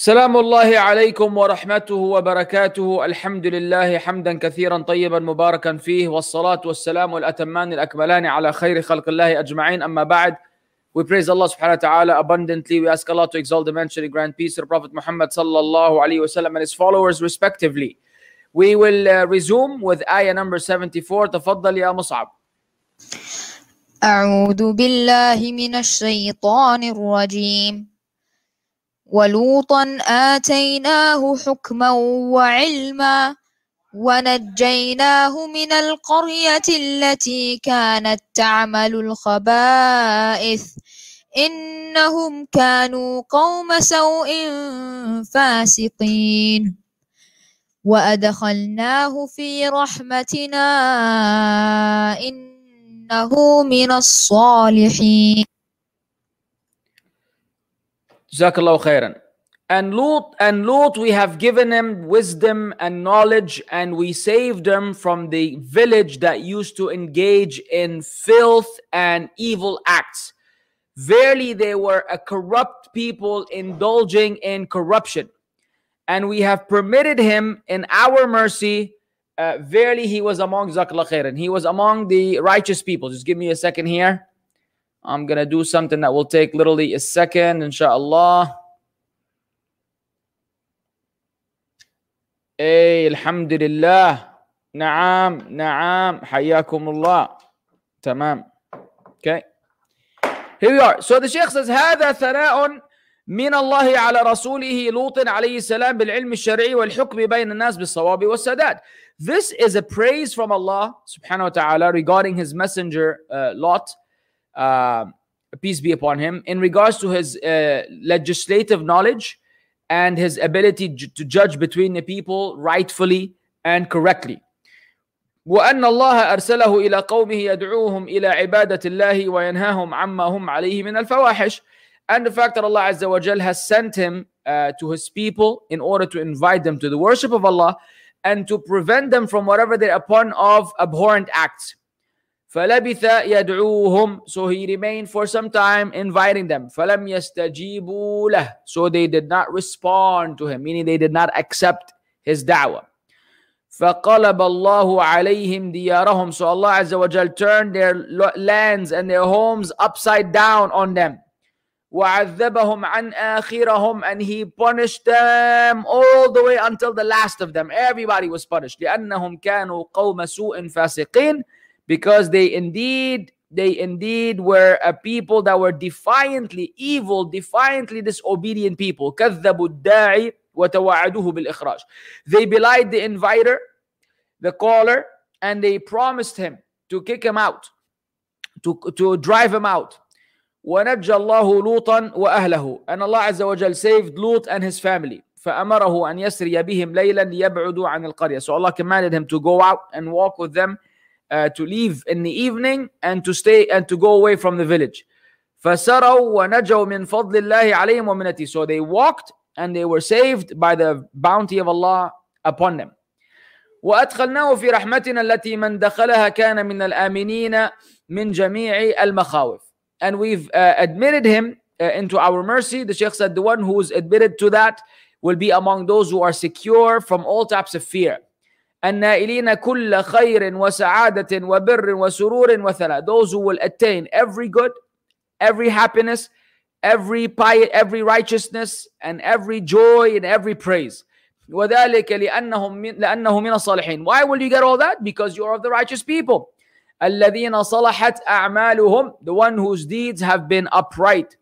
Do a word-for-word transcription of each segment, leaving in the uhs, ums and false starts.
سلام الله عليكم ورحمته وبركاته. الحمد لله حمدا كثيرا طيبا مباركا فيه، والصلاة والسلام والأتمان الأكملان على خير خلق الله أجمعين. أما بعد, we praise Allah subhanahu wa ta'ala abundantly. We ask Allah to exalt, dimension, grant peace to the Prophet Muhammad sallallahu alayhi wa sallam and his followers respectively. We will uh, resume with ayah number seventy-four. تفضل يا مصعب. أعوذ بالله من الشيطان الرجيم. ولوطا آتيناه حكما وعلما ونجيناه من القرية التي كانت تعمل الخبائث إنهم كانوا قوم سوء فاسقين وأدخلناه في رحمتنا إنه من الصالحين. Jazakallahu khairan. And Lut, and Lut, we have given him wisdom and knowledge, and we saved him from the village that used to engage in filth and evil acts. Verily, they were a corrupt people indulging in corruption. And we have permitted him in our mercy. Uh, verily, he was among, Jazakallahu khairan, he was among the righteous people. Just give me a second here. I'm going to do something that will take literally a second, inshallah. Hey, alhamdulillah. Naam, naam, hayyakumullah. Tamam. Okay. Here we are. So the Shaykh says, هذا ثناء من الله على رسوله لوط عليه السلام بالعلم الشرعي والحكم بين الناس بالصواب والسداد. This is a praise from Allah subhanahu wa ta'ala regarding his messenger uh, Lot. Uh, peace be upon him, in regards to his uh, legislative knowledge and his ability j- to judge between the people rightfully and correctly. وأن الله أرسله إلى قومه يدعوهم إلى عبادة الله وينهاهم عما هم عليه من الفواحش. And the fact that Allah Azza wa Jal has sent him uh, to his people in order to invite them to the worship of Allah and to prevent them from whatever they're upon of abhorrent acts. فلبث يدعوهم, so he remained for some time inviting them. فلم يستجيبوا له, so they did not respond to him, meaning they did not accept his da'wah. فقلب الله عليهم ديارهم, so Allah Azza wa Jal turned their lands and their homes upside down on them. وعذبهم عن آخرهم, and he punished them all the way until the last of them. Everybody was punished. لأنهم كانوا قوم سوء فاسقين, because they indeed, they indeed were a people that were defiantly evil, defiantly disobedient people. كذبوا الداعي وتوعدوه بالإخراج. They belied the inviter, the caller, and they promised him to kick him out, to, to drive him out. ونجى الله لوطا وأهله, and Allah Azza wa Jal saved Lut and his family. فأمره أن يسري بهم ليلا ليبعدوا عن القرية. So Allah commanded him to go out and walk with them, Uh, to leave in the evening and to stay and to go away from the village. فَسَرَوْا وَنَجَوْا مِنْ فَضْلِ اللَّهِ عَلَيْهِمْ وَمِنَتِهِ. So they walked and they were saved by the bounty of Allah upon them. وَأَدْخَلْنَاهُ فِي رَحْمَتِنَا الَّتِي مَنْ دَخَلَهَا كَانَ مِنَ الْآمِنِينَ مِنْ جَمِيعِ الْمَخَاوِفِ. And we've uh, admitted him uh, into our mercy. The Shaykh said the one who is admitted to that will be among those who are secure from all types of fear. النائلين كل خير وسعادة وبر وسرور وثلاء. Those who will attain every good, every happiness, every piety, every righteousness, and every joy and every praise. وذلك لأنهم من لأنه من الصالحين. Why will you get all that? Because you are of the righteous people. الذين صلحت أعمالهم, the one whose deeds have been upright.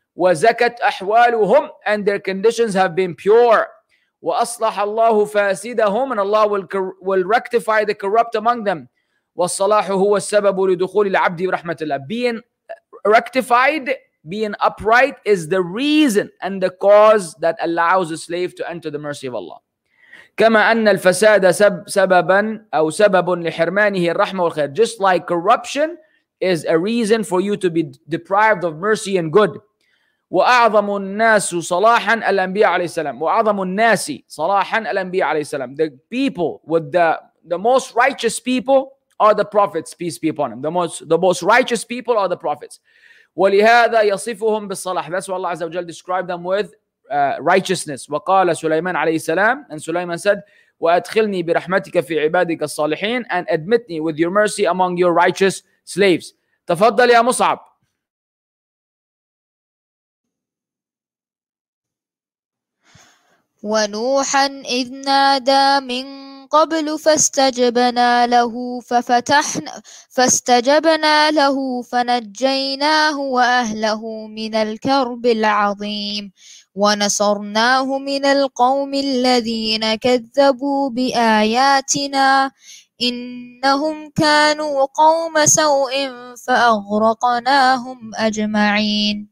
وزكت أحوالهم, and their conditions have been pure. وَأَصْلَحَ اللَّهُ فَاسِدَهُمْ, and Allah will, will rectify the corrupt among them. وَالصَّلَاحُ هُوَ السَّبَبُ لِدُخُولِ الْعَبْدِ بِرَحْمَةِ اللَّهِ. Being rectified, being upright is the reason and the cause that allows a slave to enter the mercy of Allah. كما أن الفساد سببا أو سبب لحرمانه الرحمة والخير. Just like corruption is a reason for you to be deprived of mercy and good. وأعظم الناس صلاحا الأنبياء عليه السلام. وأعظم الناس صلاحا الأنبياء عليه السلام. The people with the the most righteous people are the prophets, peace be upon them. The most the most righteous people are the prophets. وَلِهَذَا يَصِفُهُمْ بِالصَّلَاحِ. That's why Allah Azza wa Jal described them with uh, righteousness. وقال سليمان عليه السلام, and Sulaiman said, وأدخلني برحمتك في عبادك الصالحين, and admit me with your mercy among your righteous slaves. تفضل يا مصعب. ونوحا إذ نادى من قبل فاستجبنا له ففتحنا فاستجبنا له فنجيناه وأهله من الكرب العظيم ونصرناه من القوم الذين كذبوا بآياتنا إنهم كانوا قوم سوء فأغرقناهم أجمعين.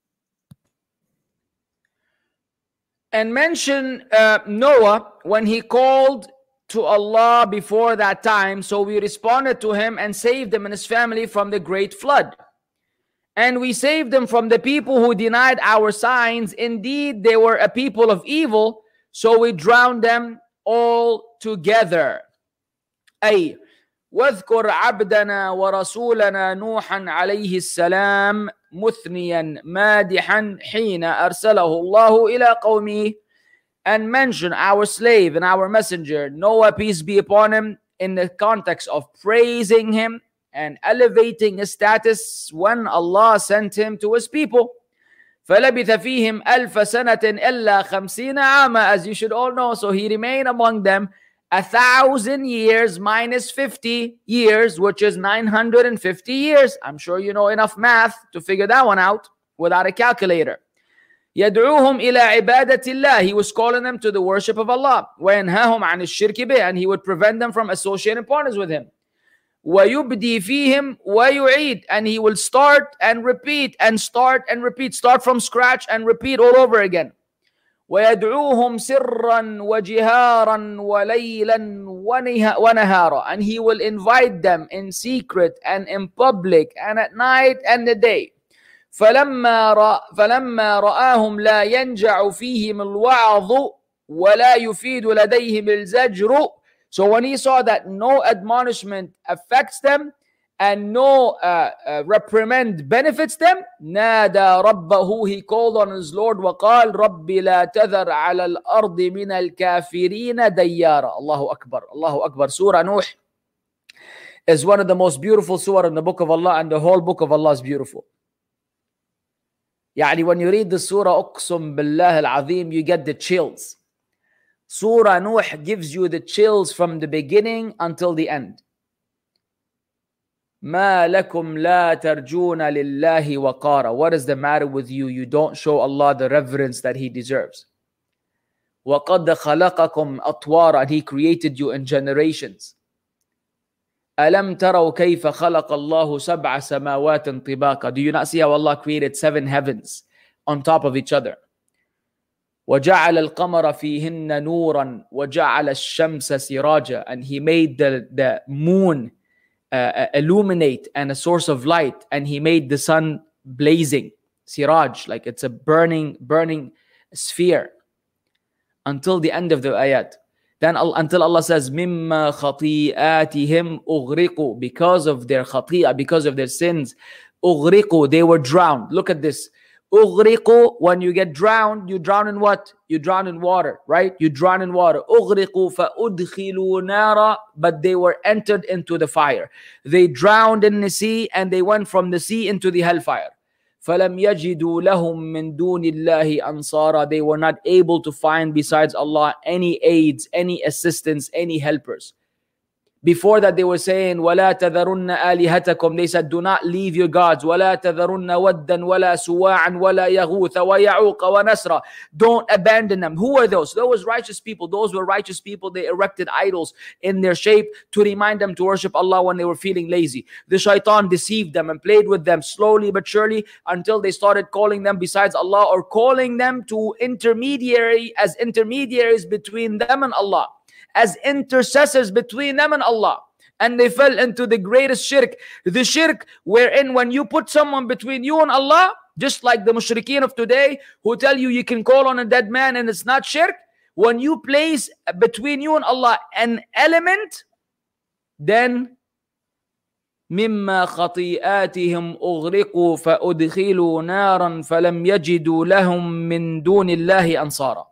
And mention uh, Noah when he called to Allah before that time. So we responded to him and saved him and his family from the great flood. And we saved them from the people who denied our signs. Indeed, they were a people of evil, so we drowned them all together. أي واذكر عبدنا ورسولنا نوحا عليه السلام مثنيا مادحا حين أرسله الله إلى قومه. And mention our slave and our messenger Noah, peace be upon him, in the context of praising him and elevating his status when Allah sent him to his people. فلبث فيهم ألف سنة إلا خمسين عاما, as you should all know. So he remained among them a thousand years minus fifty years, which is nine hundred fifty years. I'm sure you know enough math to figure that one out without a calculator. يدعوهم إلى عبادة الله. He was calling them to the worship of Allah. وينهاهم عن الشرك به. And he would prevent them from associating partners with him. وَيُبْدِي فِيهِمْ وَيُعِيدْ. And he will start and repeat and start and repeat. Start from scratch and repeat all over again. وَيَدْعُوهُمْ سِرًّا وَجِهَارًا وَلَيْلًا وَنَهَارًا. And he will invite them in secret and in public and at night and the day. فَلَمَّا رَأَ فَلَمَّا رَآهُمْ لَا يَنْجَعُ فِيهِمُ الْوَعْظُ وَلَا يُفِيدُ لَدَيْهِمِ الْزَجْرُ. So when he saw that no admonishment affects them and no uh, uh, reprimand benefits them, نادى ربه, he called on his Lord, وقال رب لا تذر على الأرض من الكافرين ديارا. Allahu Akbar, Allahu Akbar. Surah Nuh is one of the most beautiful surah in the book of Allah, and the whole book of Allah is beautiful. يعني when you read the surah, أقسم بالله العظيم, you get the chills. Surah Nuh gives you the chills from the beginning until the end. ما لكم لا ترجون لله وقارا. What is the matter with you? You don't show Allah the reverence that He deserves. وقد خلقكم أطوارا. And He created you in generations. ألم تروا كيف خلق الله سبع سماوات طباقا. Do you not see how Allah created seven heavens on top of each other? وجعل القمر فيهن نورا وجعل الشمس سراجا. And He made the, the moon uh, illuminate and a source of light, and He made the sun blazing, siraj, like it's a burning burning sphere, until the end of the ayat. Then until Allah says مِمَّا خَطِيئَاتِهِمْ أُغْرِقُوا. Because of their khati'ah, because of their sins, أُغْرِقُوا, they were drowned. Look at this. أُغْرِقُوا, when you get drowned, you drown in what? You drown in water, right? You drown in water. أُغْرِقُوا فَأُدْخِلُوا نَارًا. But they were entered into the fire. They drowned in the sea, and they went from the sea into the hellfire. فَلَمْ يَجِدُوا لَهُم مِّن دُونِ اللَّهِ أَنصَارًا. They were not able to find besides Allah any aids, any assistance, any helpers. Before that, they were saying, وَلَا تَذَرُنَّ آلِهَتَكُمْ. They said, do not leave your gods. وَلَا تَذَرُنَّ وَدًّا وَلَا سُوَاعًا وَلَا يَغُوثَ وَيَعُوقَ وَنَسْرًا. Don't abandon them. Who are those? Those righteous people. Those were righteous people. They erected idols in their shape to remind them to worship Allah when they were feeling lazy. The shaitan deceived them and played with them slowly but surely until they started calling them besides Allah, or calling them to intermediary as intermediaries between them and Allah, as intercessors between them and Allah. And they fell into the greatest shirk, the shirk wherein when you put someone between you and Allah, just like the mushrikeen of today who tell you you can call on a dead man and it's not shirk, when you place between you and Allah an element, then مما خطيئاتهم أغرقوا فأدخلوا نارا فلم يجدوا لهم من دون الله أنصارا.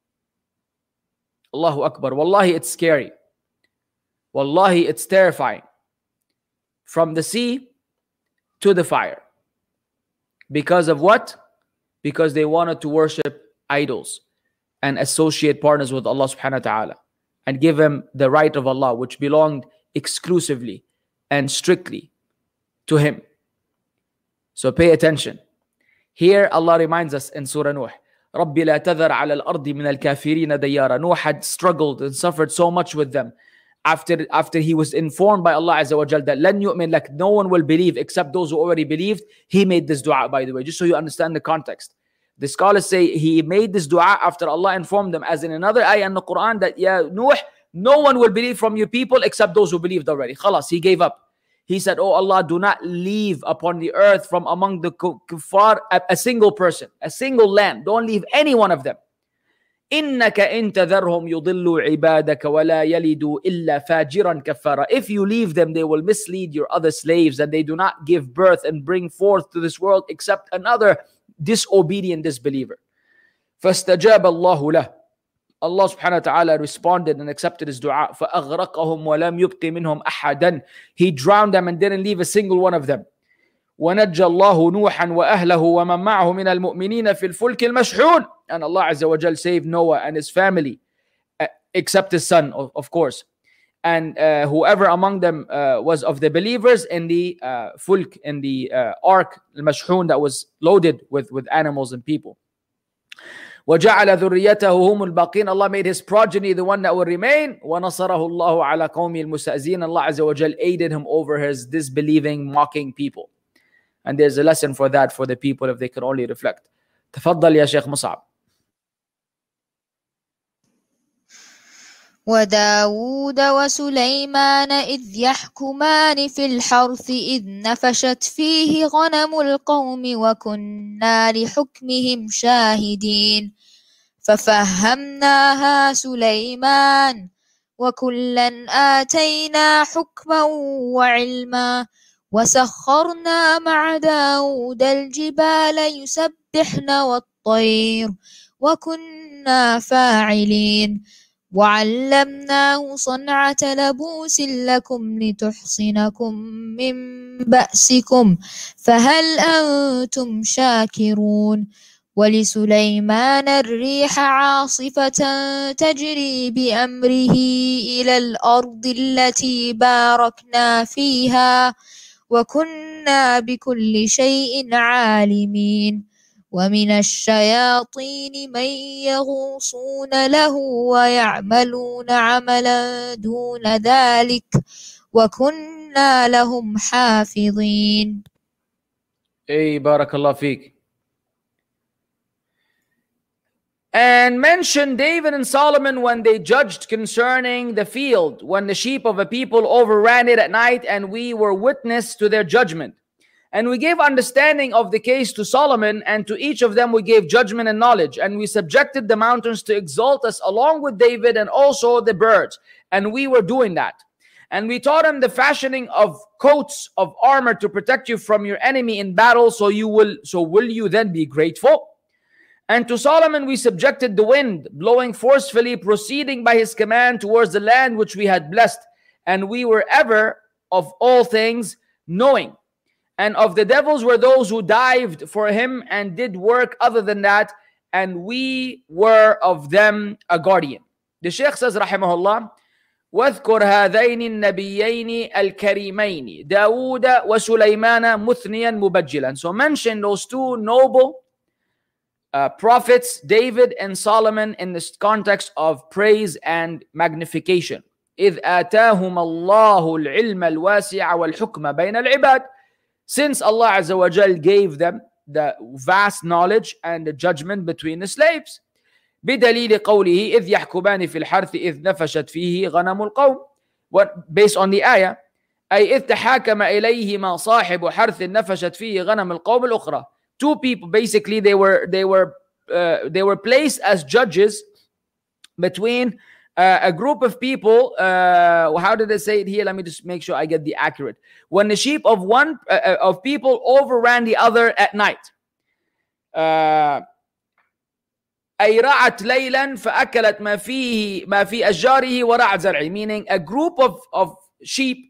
Allahu Akbar. Wallahi, it's scary. Wallahi, it's terrifying. From the sea to the fire. Because of what? Because they wanted to worship idols and associate partners with Allah subhanahu wa ta'ala and give him the right of Allah, which belonged exclusively and strictly to him. So pay attention. Here Allah reminds us in Surah Nuh, رَبِّ لَا تَذَرْ عَلَى الْأَرْضِ مِنَ الْكَافِرِينَ دَيَّارًا. Nuh had struggled and suffered so much with them after, after he was informed by Allah Azza wa Jal that لَن يُؤْمِن, like no one will believe except those who already believed. He made this dua, by the way, just so you understand the context. The scholars say he made this dua after Allah informed them, as in another ayah in the Quran, that yeah, Nuh, no one will believe from your people except those who believed already. Khalas, he gave up. He said, oh Allah, do not leave upon the earth from among the kuffar a, a single person, a single land. Don't leave any one of them. إِنَّكَ إِن تَذَرْهُمْ يُضِلُّوا عِبَادَكَ وَلَا يَلِدُوا إِلَّا فَاجِرًا كَفَّارًا. If you leave them, they will mislead your other slaves, and they do not give birth and bring forth to this world except another disobedient disbeliever. فَاسْتَجَابَ اللَّهُ لَهُ. Allah subhanahu wa ta'ala responded and accepted his dua. فَأَغْرَقَهُمْ وَلَمْ يُبْقِ مِنْهُمْ أَحَدًا. He drowned them and didn't leave a single one of them. وَنَجَّى اللَّهُ نُوحًا وَأَهْلَهُ وَمَنْ مَعَهُ مِنَ الْمُؤْمِنِينَ فِي الْفُلْكِ الْمَشْحُونِ. And Allah Azza wa Jal saved Noah and his family, uh, except his son, of, of course. And uh, whoever among them uh, was of the believers in the uh, fulk, in the uh, ark, al-mashhun, that was loaded with, with animals and people. وَجَعَلَ ذُرِّيَّتَهُ هُمُ الْبَاقِينَ. Allah made his progeny the one that will remain. وَنَصَرَهُ اللَّهُ عَلَى قَوْمِ الْمُسْتَهْزِئِينَ. Allah Azza wa Jal aided him over his disbelieving, mocking people. And there's a lesson for that for the people if they could only reflect. تفضل يا شيخ مصعب. وداود وسليمان إذ يحكمان في الحرث إذ نفشت فيه غنم القوم وكنا لحكمهم شاهدين ففهمناها سليمان وكلا آتينا حكما وعلما وسخرنا مع داود الجبال يسبحن والطير وكنا فاعلين وعلمناه صنعة لبوس لكم لتحصنكم من بأسكم فهل أنتم شاكرون ولسليمان الريح عاصفة تجري بأمره إلى الأرض التي باركنا فيها وكنا بكل شيء عالمين ومن الشياطين من يغوصون له ويعملون عملا دون ذلك وكنا لهم حافظين. Hey, barakallah feek. And mention David and Solomon when they judged concerning the field, when the sheep of a people overran it at night, and we were witness to their judgment. And we gave understanding of the case to Solomon, and to each of them we gave judgment and knowledge. And we subjected the mountains to exalt us along with David and also the birds. And we were doing that. And we taught him the fashioning of coats of armor to protect you from your enemy in battle. So you will, so will you then be grateful? And to Solomon we subjected the wind, blowing forcefully, proceeding by his command towards the land which we had blessed. And we were ever of all things knowing. And of the devils were those who dived for him and did work other than that, and we were of them a guardian. The Shaykh says, rahimahullah, وَاذْكُرْ هَذَيْنِ النَّبِيَّيْنِ الْكَرِيمَيْنِ دَاوُودَ وَسُلَيْمَانَ مُثْنِيًا مُبَجِّلًا. So mention those two noble uh, prophets, David and Solomon, in this context of praise and magnification. إِذْ آتَاهُمَ اللَّهُ الْعِلْمَ الْوَاسِعَ وَالْحُكْمَ بَيْنَ الْعِبَادِ. Since Allah Azza wa Jal gave them the vast knowledge and the judgment between the slaves. بدليل قوله إذ يحكمان في الحرث إذ نفشت فيه غنم القوم. What, based on the ayah, أي إذ تحاكم إليهما صاحب حرث نفشت فيه غنم القوم الأخرى. Two people, basically, they were they were uh, they were placed as judges between uh, a group of people, uh, how did they say it here? Let me just make sure I get the accurate. When the sheep of one uh, of people overran the other at night. Uh, أي رعت ليلا فأكلت ما فيه ما في أشجاره ورعت زرعه, meaning a group of, of sheep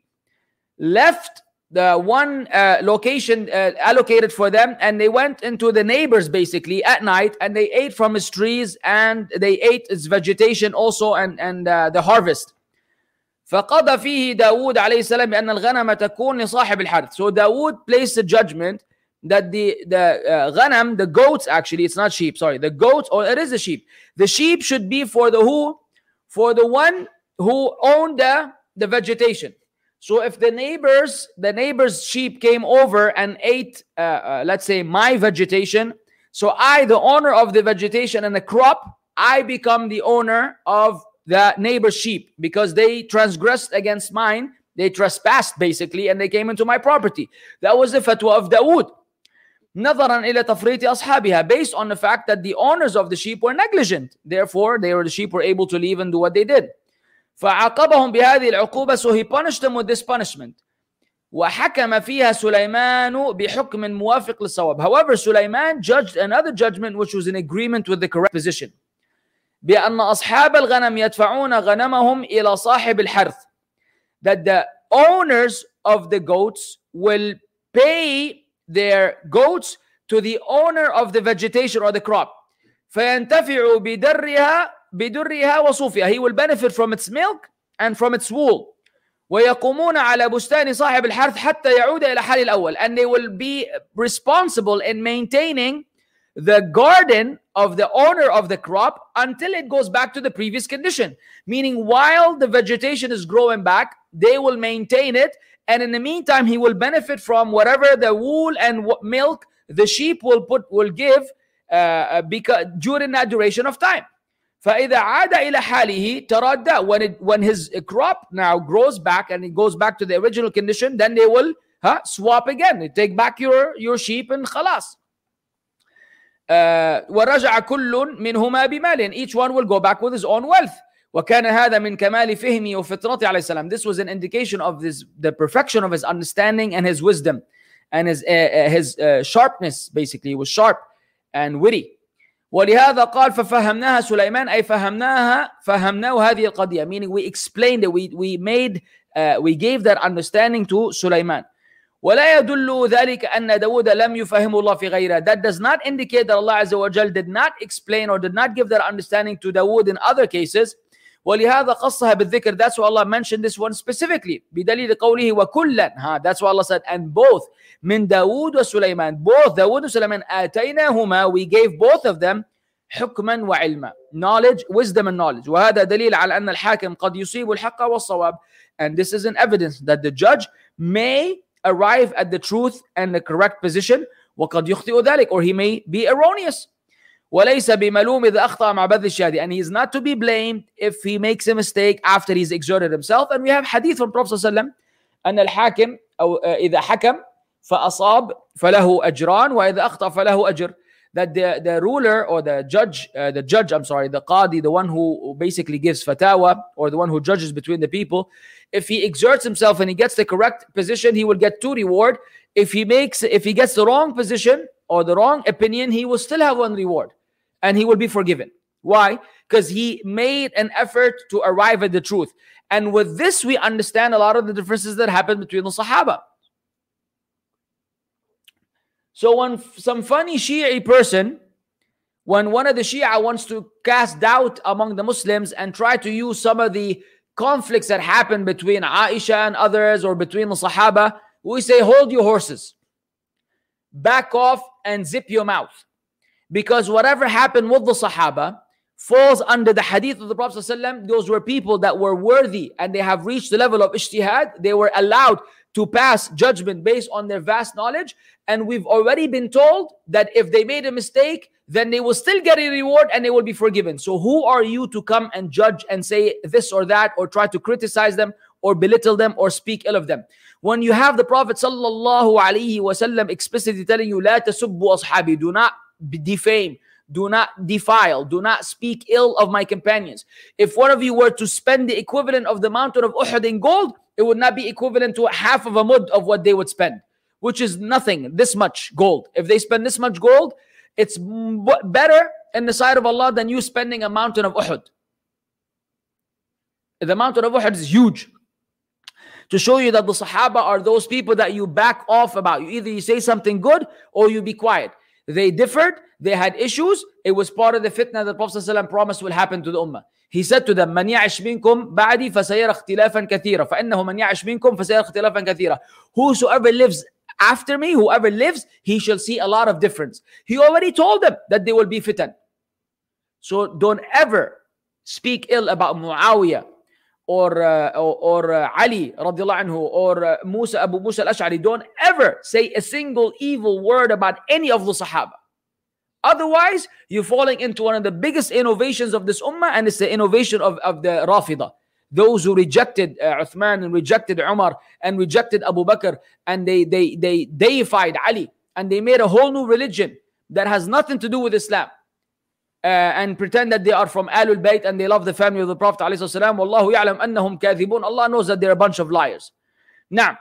left the one uh, location uh, allocated for them, and they went into the neighbors basically at night, and they ate from his trees, and they ate its vegetation also, and, and uh, the harvest. فقضى فيه داود عليه السلام بأن الغنم تكون لصاحب الحرث. So Dawood placed a judgment that the the uh, ghanam, the goats, actually it's not sheep, sorry, the goats, or it is a sheep. The sheep should be for the who? For the one who owned the, the vegetation. So if the neighbors, the neighbor's sheep came over and ate, uh, uh, let's say, my vegetation, so I, the owner of the vegetation and the crop, I become the owner of the neighbor's sheep because they transgressed against mine. They trespassed basically, and they came into my property. That was the fatwa of Dawood. نظرا إلى تفريط أصحابها, based on the fact that the owners of the sheep were negligent. Therefore, they were the sheep were able to leave and do what they did. فعاقبهم بهذه العقوبة, so he punished them with this punishment. وحكم فيها سليمان بحكم موافق للصواب. However, Sulaiman judged another judgment which was in agreement with the correct position. بأن أصحاب الغنم يدفعون غنمهم إلى صاحب الحرث. That the owners of the goats will pay their goats to the owner of the vegetation or the crop. فينتفع بدرها بدرها وصوفها. He will benefit from its milk and from its wool. ويقومون على بستان صاحب الحرث حتى يعود إلى حال الأول. And they will be responsible in maintaining the garden of the owner of the crop until it goes back to the previous condition. Meaning, while the vegetation is growing back, they will maintain it, and in the meantime, he will benefit from whatever the wool and milk the sheep will put will give uh, because during that duration of time. فإذا عاد إلى حاله تردى. When it when his crop now grows back and it goes back to the original condition, then they will huh, swap again. They take back your your sheep and خلاص. ورجع كل منهما بمال. Each one will go back with his own wealth. وكان هذا من كمال فهمه وفطرته عليه السلام. This was an indication of this, the perfection of his understanding and his wisdom and his uh, his uh, sharpness. Basically, he was sharp and witty. ولهذا قال ففهمناها سليمان, أي فهمناها فهمناه هذه القضية, meaning we explained it, we we made uh, we gave that understanding to Sulaiman. ولا يدل ذلك أن داود لم يفهمه الله في غيره. That does not indicate that Allah Azza wa Jal did not explain or did not give that understanding to Dawood in other cases. ولهذا قصها بالذكر. That's why Allah mentioned this one specifically. بدليل قوله وكلا. Ha, that's why Allah said, and both من داود وسليمان, both Dawood and Sulaiman, آتيناهما, we gave both of them حكما وعلما, knowledge, wisdom and knowledge. وهذا دليل على أن الحاكم قد يصيب الحق والصواب. And this is an evidence that the judge may arrive at the truth and the correct position, وقد يخطئ ذلك, or he may be erroneous. وليس بملوم إذا أخطأ مع بذل الشهادة, and he is not to be blamed if he makes a mistake after he's exerted himself. And we have hadith from Prophet صلى الله عليه وسلم أن الحاكم أو إذا حكم فأصاب فله أجران وإذا أخطأ فله أجر. That the, the ruler or the judge, uh, the judge, I'm sorry, the qadi, the one who basically gives fatwa, or the one who judges between the people, if he exerts himself and he gets the correct position, he will get two reward. If he makes, if he gets the wrong position or the wrong opinion, he will still have one reward, and he will be forgiven. Why? Because he made an effort to arrive at the truth. And with this, we understand a lot of the differences that happened between the Sahaba. So when some funny Shi'i person, when one of the Shia wants to cast doubt among the Muslims and try to use some of the conflicts that happened between Aisha and others or between the Sahaba, we say, hold your horses, back off and zip your mouth. Because whatever happened with the Sahaba falls under the hadith of the Prophet ﷺ. Those were people that were worthy and they have reached the level of ijtihad. They were allowed to pass judgment based on their vast knowledge. And we've already been told that if they made a mistake, then they will still get a reward and they will be forgiven. So who are you to come and judge and say this or that, or try to criticize them or belittle them or speak ill of them? When you have the Prophet sallallahu alaihi wasallam explicitly telling you, لا تسبوا أصحابي, do not defame, do not defile, do not speak ill of my companions. If one of you were to spend the equivalent of the mountain of Uhud in gold, it would not be equivalent to half of a mud of what they would spend, which is nothing, this much gold. If they spend this much gold, it's better in the sight of Allah than you spending a mountain of Uhud. The mountain of Uhud is huge. To show you that the Sahaba are those people that you back off about. You either you say something good or you be quiet. They differed, they had issues. It was part of the fitna that Prophet ﷺ promised will happen to the Ummah. He said to them, مَنْ يَعِشْ مِنْكُمْ بَعْدِي فَسَيَرَ اخْتِلَافًا كَثِيرًا فَإِنَّهُ مَنْ يَعِشْ مِنْكُمْ فَسَيَرَ اخْتِلَافًا كَثِيرًا. Whosoever lives after me, whoever lives, he shall see a lot of difference. He already told them that they will be fitan. So don't ever speak ill about Muawiyah or uh, or, or uh, Ali radiallahu anhu or uh, Musa, Abu Musa al-Ash'ari. Don't ever say a single evil word about any of the Sahaba. Otherwise, you're falling into one of the biggest innovations of this ummah, and it's the innovation of, of the Rafidah. Those who rejected uh, Uthman and rejected Umar and rejected Abu Bakr, and they, they, they deified Ali, and they made a whole new religion that has nothing to do with Islam. Uh, and pretend that they are from Ahlul Bayt and they love the family of the Prophet alayhi salam. Wallahu ya'lam annahum kathibun. Allah knows that they're a bunch of liars. Now,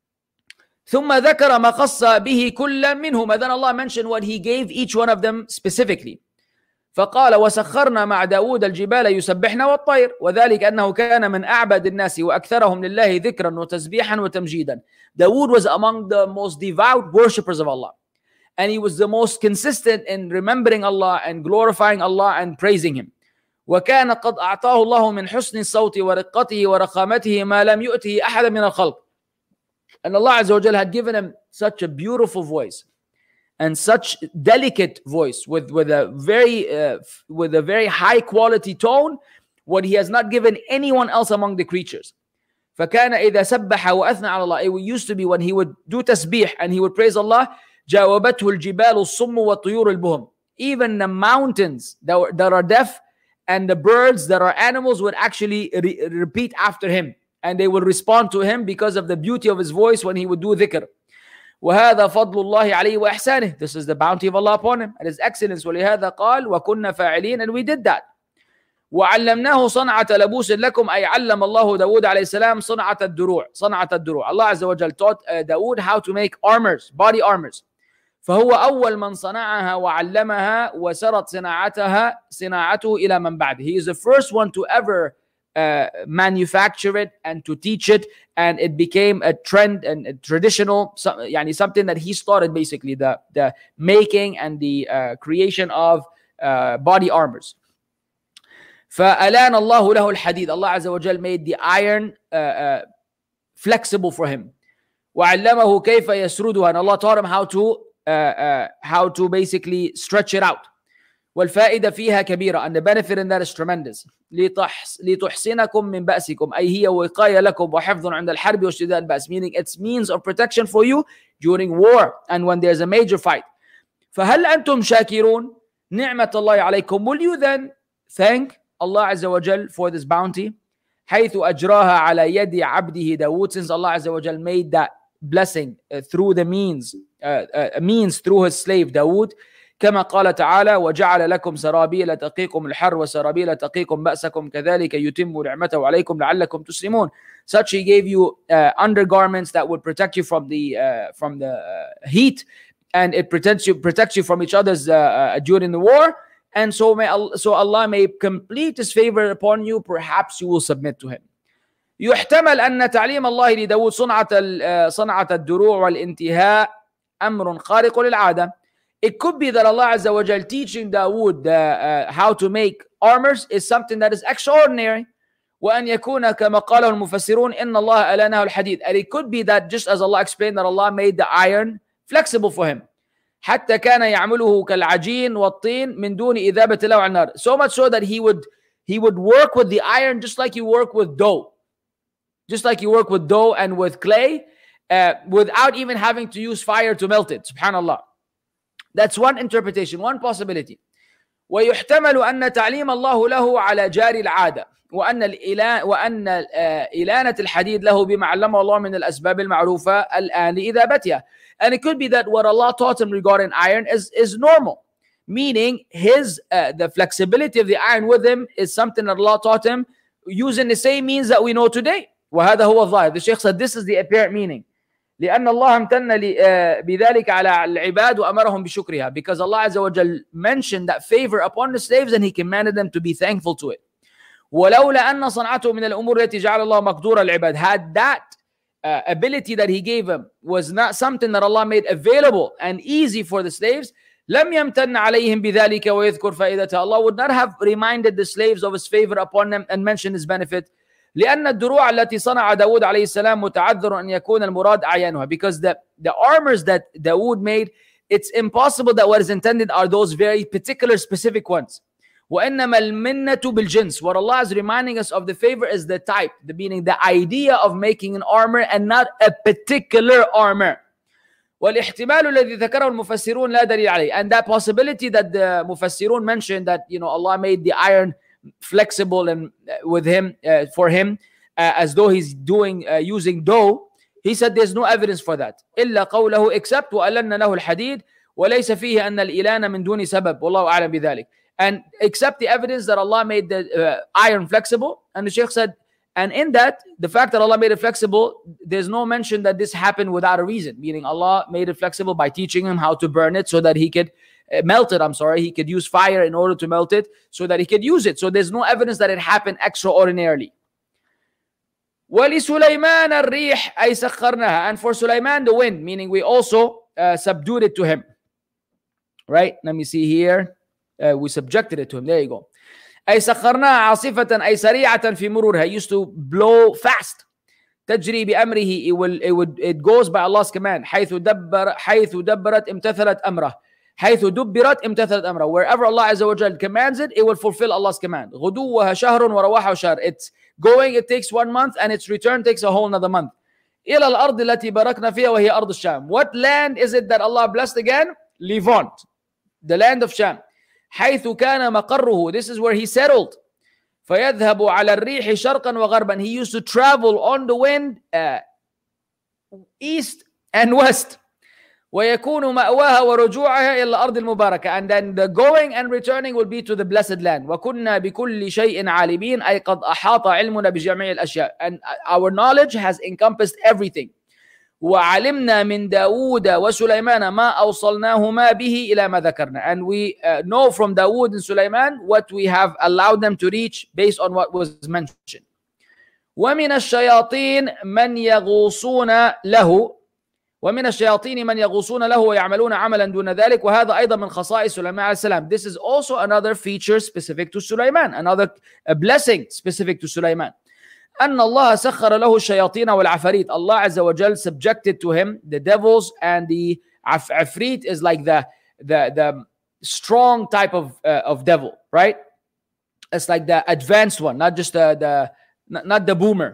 ثم ذكر ما خص به كل منهما. Then Allah mentioned what He gave each one of them specifically. فقال وسخرنا مع داود الجبال يسبحن والطير وذلك أنه كان من أعبد الناس وأكثرهم لله ذكرا وتسبيحا وتمجيدا. Dawood was among the most devout worshippers of Allah. And he was the most consistent in remembering Allah and glorifying Allah and praising Him. وَكَانَ قَدْ أَعْطَاهُ اللَّهُ مِنْ حُسْنِ الصَّوْتِ وَرِقَّتِهِ وَرَخَامَتِهِ مَا لَمْ يُؤْتِهِ أَحَدًا مِنَ الْخَلْقِ. And Allah Azza wa Jal had given him such a beautiful voice and such delicate voice with, with a very uh, with a very high quality tone, what He has not given anyone else among the creatures. فَكَانَ إِذَا سَبَّحَ وَأَثْنَى عَلَى اللَّهِ. It used to be when he would do tasbih and he would praise Allah, جاوبته الجبال الصم والطيور البهم. Even the mountains that, were, that are deaf and the birds that are animals would actually re repeat after him, and they would respond to him because of the beauty of his voice when he would do dhikr. وهذا فضل الله عليه وإحسانه. This is the bounty of Allah upon him and His excellence. ولهذا قال وكنا فاعلين, and we did that. وعلمناه صنعة لبوس لكم, أي علم الله داود عليه السلام صنعة الدروع. صنعة الدروع. Allah Azza wa Jal taught uh, Dawood how to make armors, body armors. فهو أول من صنعها وعلمها وسرت صناعتها صناعته إلى من بعد. He is the first one to ever uh, manufacture it and to teach it, and it became a trend and a traditional, يعني something that he started, basically the the making and the uh, creation of uh, body armors. فألان الله له الحديد. Allah Azza wa Jal made the iron uh, uh, flexible for him. وعلمه كيف يسردها, and Allah taught him how to Uh, uh, how to basically stretch it out. والفائدة فيها كبيرة, and the benefit in that is tremendous. لتحصنكم من بأسكم, أي هي وقاية لكم وحفظ عند الحرب واشتداد البأس, meaning it's means of protection for you during war and when there's a major fight. فهل أنتم شاكرون نعمة الله عليكم. Will you then thank Allah Azza wa Jal for this bounty? حيث أجراها على يد عبده داود, since Allah Azza wa Jal made that blessing uh, through the means uh, uh, means through his slave Dawood. كما قال تعالى وجعل لكم سرابيل تقيكم الحر وسرابيل تقيكم بأسكم كذلك يتم نعمته عليكم لعلكم تسلمون. Such He gave you uh, undergarments that would protect you from the uh, from the uh, heat, and it protects you protects you from each other's uh, uh, during the war. And so may Allah, so Allah may complete His favor upon you. Perhaps you will submit to Him. يحتمل أن تعليم الله لداود صنعة صنعة الدروع والانتهاء أمر خارق للعادة. It could be that Allah Azza wa Jal teaching Dawood uh, uh, how to make armors is something that is extraordinary. وأن يكون كما قاله المفسرون إن الله ألانه الحديد. And it could be that, just as Allah explained, that Allah made the iron flexible for him. حتى كان يعمله كالعجين والطين من دون إذابة له على النار. So much so that he would he would work with the iron just like you work with dough. Just like you work with dough and with clay, uh, without even having to use fire to melt it. Subhanallah. That's one interpretation, one possibility. ويحتمل أن تعليم الله له على جار العادة وأن الإلان وأن إلانة الحديد له بما علمه الله من الأسباب المعروفة الآن لإذابتها. And it could be that what Allah taught him regarding iron is, is normal. meaning his uh, the flexibility of the iron with him is something that Allah taught him using the same means that we know today. وهذا هو الظاهر. The Shaykh said this is the apparent meaning. لأن الله امتن بذلك على العباد وأمرهم بشكرها, because Allah Azza wa Jal mentioned that favor upon the slaves and He commanded them to be thankful to it. ولولا أن صنعته من الأمور التي جعل الله مقدور العباد, had that uh, ability that He gave him was not something that Allah made available and easy for the slaves, لم يمتن عليهم بذلك ويذكر فائدته, Allah would not have reminded the slaves of His favor upon them and mentioned His benefit. لأن الدروع التي صنع داود عليه السلام متعذر أن يكون المراد أعيانها, because the, the armors that Dawood made, it's impossible that what is intended are those very particular specific ones. وإنما المنة بالجنس, what Allah is reminding us of the favor is the type, the meaning the idea of making an armor and not a particular armor. والاحتمال الذي ذكره المفسرون لا دليل عليه, and that possibility that the mufassirun mentioned that, you know, Allah made the iron flexible and uh, with him uh, for him uh, as though he's doing uh, using dough, he said there's no evidence for that. إلا قوله, except وألنا له الحديد وليس فيه أن الإلان من دون سبب والله أعلم بذلك, and except the evidence that Allah made the uh, iron flexible. And the Shaykh said, and in that, the fact that Allah made it flexible, there's no mention that this happened without a reason, meaning Allah made it flexible by teaching him how to burn it so that he could uh, melt it, I'm sorry, he could use fire in order to melt it so that he could use it. So there's no evidence that it happened extraordinarily. وَلِسُلَيْمَانَ الرِّيحِ أَيْ سَخَّرْنَاهَا, and for Sulaiman the wind, meaning we also uh, subdued it to him. Right? Let me see here. Uh, we subjected it to him. There you go. أي سخرناها عاصفة أي سريعة في مرورها, used to blow fast. تجري بأمره, it will it would it goes by Allah's command. حيث دبر حيث دبرت امتثلت أمره. حيث دبرت امتثلت أمره. Wherever Allah Azza wa Jal commands it, it will fulfill Allah's command. غدوها شهر ورواحها شهر. It's going, it takes one month, and its return takes a whole another month. إلى الأرض التي باركنا فيها وهي أرض الشام. What land is it that Allah blessed again? Levant, the land of Sham. حيث كان مقره, this is where he settled. فيذهب على الريح شرقا وغربا, he used to travel on the wind uh, east and west. ويكون مأواها ورجوعها إلى الأرض المباركة, and then the going and returning will be to the blessed land. وكنا بكل شيء عالمين أي قد أحاط علمنا بجميع الأشياء, and our knowledge has encompassed everything. وعلمنا من داود وسليمان ما أوصلناهما به إلى ما ذكرنا, and we uh, know from Dawood and Sulaiman what we have allowed them to reach based on what was mentioned. ومن الشياطين من يغوصون له ومن الشياطين من يغوصون له ويعملون عملا دون ذلك, وهذا أيضا من خصائص سليمان عليه السلام. This is also another feature specific to Sulaiman, another a blessing specific to Sulaiman. أن الله سخر له الشياطين والعفاريت, Allah Azza wa Jal subjected to him the devils and the af afrit is like the the the strong type of uh, of devil, right? It's like the advanced one, not just the the not, not the boomer.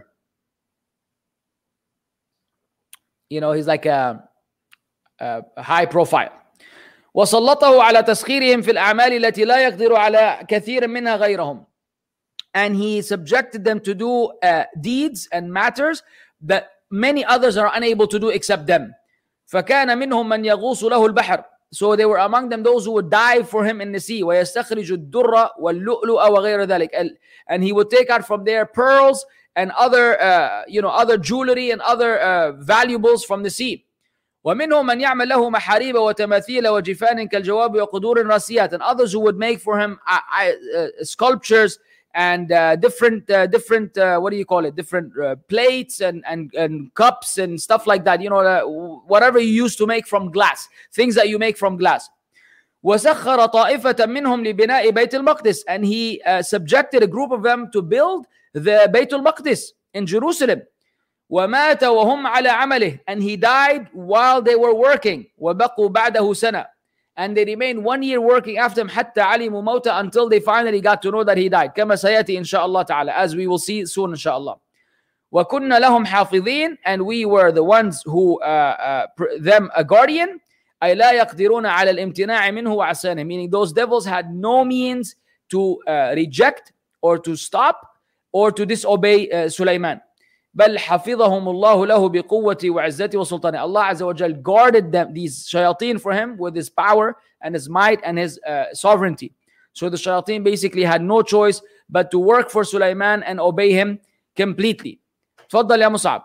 You know, he's like a, a, a high profile. وسلطه على تسخيرهم في الأعمال التي لا يقدر على كثير منها غيرهم. And he subjected them to do uh, deeds and matters that many others are unable to do except them. فكان منهم من يغوص له البحر. So they were among them those who would dive for him in the sea. ويستخرج الدر واللؤلؤ وغير ذلك. And he would take out from there pearls and other, uh, you know, other jewelry and other uh, valuables from the sea. ومنهم من يعمل له محاريب وتماثيل وجفان كالجواب وقدور راسيات. And others who would make for him uh, uh, sculptures and uh, different, uh, different, uh, what do you call it? Different uh, plates and, and, and cups and stuff like that. You know, uh, whatever you use to make from glass, things that you make from glass. وَسَخَّرَ طَائِفَةً مِّنْهُمْ لِبِنَاءِ بَيْتِ الْمَقْدِسِ. And he uh, subjected a group of them to build the Bayt al-Maqdis in Jerusalem. وَمَاتَ وَهُمْ عَلَى عَمَلِهِ. And he died while they were working. وَبَقُوا بَعْدَهُ سَنَةً. And they remained one year working after him حتى علموا موته, until they finally got to know that he died. كما سيأتي إن شاء الله تعالى, as we will see soon إن شاء الله. وكنا لهم حافظين. And we were the ones who uh, uh, them a guardian. أي لا يقدرون على الامتناع منه وعصيانه. Meaning those devils had no means to uh, reject or to stop or to disobey uh, Sulaiman. بل حفظهم الله له بقوته وعزته وسلطانه. Allah Azza wa Jal guarded them, these shayateen, for him with his power and his might and his uh, sovereignty. So the shayateen basically had no choice but to work for Sulaiman and obey him completely. تفضل يا مصعب.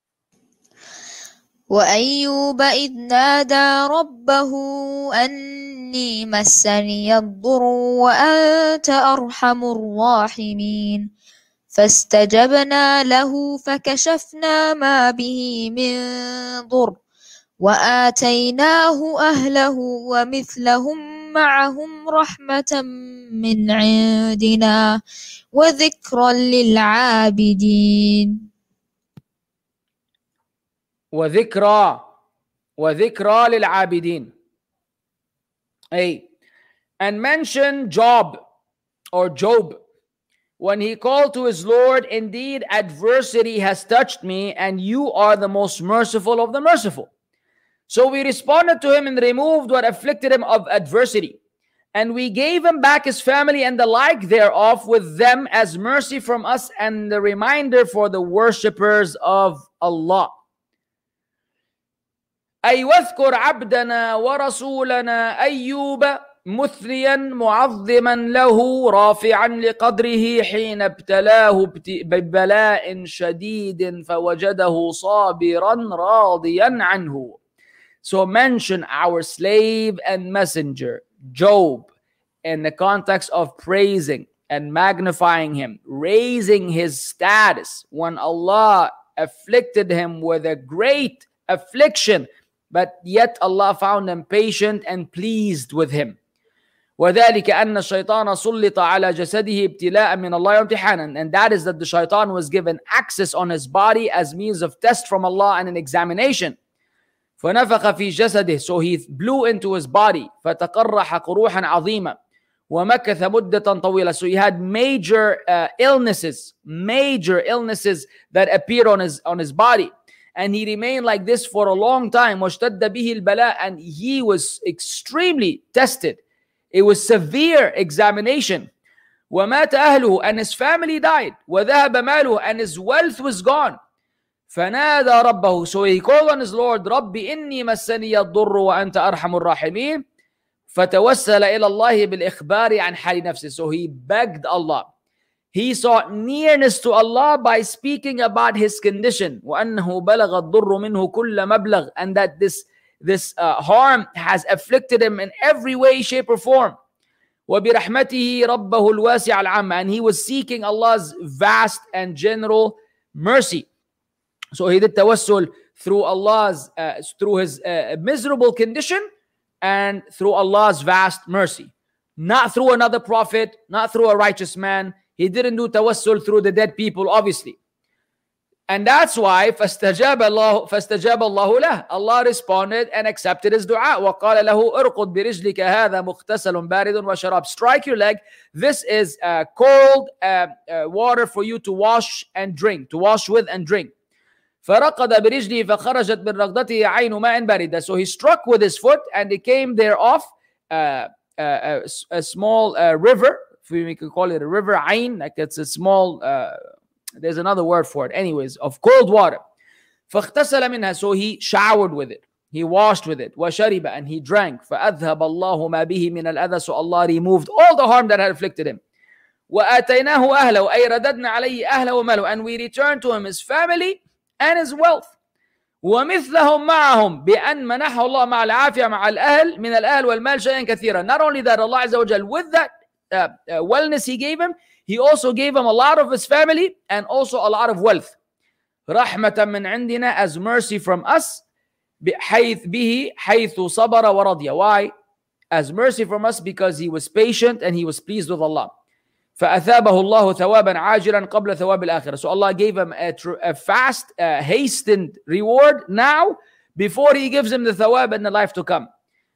وأيوب إذ نادى ربه أني مسني الضر وأنت أرحم الراحمين فاستجبنا له فكشفنا ما به من ضر وآتيناه أهله ومثلهم معهم رحمة من عندنا وذكرا للعابدين. وذكرى وذكرى للعابدين. Hey, and mention Job or Job when he called to his Lord, indeed adversity has touched me and you are the most merciful of the merciful. So we responded to him and removed what afflicted him of adversity, and we gave him back his family and the like thereof with them as mercy from us and the reminder for the worshippers of Allah. أي واذكر عبدنا ورسولنا أيوب مثنيا معظما له رافعا لقدره حين ابتلاه ببلاء شديد فوجده صابرا راضيا عنه. So mention our slave and messenger Job in the context of praising and magnifying him, raising his status when Allah afflicted him with a great affliction, but yet Allah found him patient and pleased with him. وذلك أن الشيطان سلط على جسده ابتلاء من الله وامتحانا, and that is that the shaitan was given access on his body as means of test from Allah and an examination. فنفخ في جسده, so he blew into his body. فتقرح قروحا عظيما ومكث مدة طويلة, so he had major uh, illnesses, major illnesses that appeared on his on his body. And he remained like this for a long time. واشتد به البلاء, and he was extremely tested. It was severe examination. ومات أهله, and his family died. وذهب ماله, and his wealth was gone. فنادى ربه, so he called on his Lord, رب إني مسني الضر وأنت أرحم الراحمين. فتوسل إلى الله بالإخبار عن حال نفسه. So he begged Allah. He sought nearness to Allah by speaking about his condition. وأنه بلغ الضر منه كل مبلغ, and that this this uh, harm has afflicted him in every way, shape, or form. وبرحمته ربه الواسع العام, and he was seeking Allah's vast and general mercy. So he did tawassul through Allah's uh, through his uh, miserable condition and through Allah's vast mercy, not through another prophet, not through a righteous man. He didn't do tawassul through the dead people, obviously. And that's why فَاسْتَجَابَ اللَّهُ فَاسْتَجَابَ اللَّهُ لَهُ, Allah responded and accepted his dua. وَقَالَ لَهُ أَرْقُدْ بِرِجْلِكَ هَذَا مُغْتَسَلٌ بَارِدٌ وَشَرَابٌ, strike your leg. This is uh, cold uh, uh, water for you to wash and drink, to wash with and drink. فَرَقَدَ بِرِجْلِهِ فَخَرَجَتْ مِنْ رَقْدَتِهِ عَيْنُ مَاءٍ بَارِدَةٍ, so he struck with his foot and it came thereof uh, uh, a, a small uh, river. We could call it a river, ayn, like it's a small, uh, there's another word for it, anyways, of cold water. فاغتسل منها, so he showered with it, he washed with it. وشرب, and he drank. فأذهب الله ما به من الأذى, so Allah removed all the harm that had afflicted him. وآتيناه أهله, أي رددنا عليه أهله وماله, and we returned to him his family and his wealth. ومثلهم معهم بأن منحه الله مع العافية مع الأهل من الأهل والمال شيئا كثيرا. Not only that, Allah Azza wa Jal, with that Uh, uh, wellness he gave him, he also gave him a lot of his family and also a lot of wealth. رحمة من عندنا, as mercy from us. بحيث به حيث صبر ورضي. Why? As mercy from us, because he was patient and he was pleased with Allah. فأثابه الله ثوابا عاجلا قبل ثواب الآخرة. So Allah gave him a, a fast, uh, hastened reward now before he gives him the thawab in the life to come.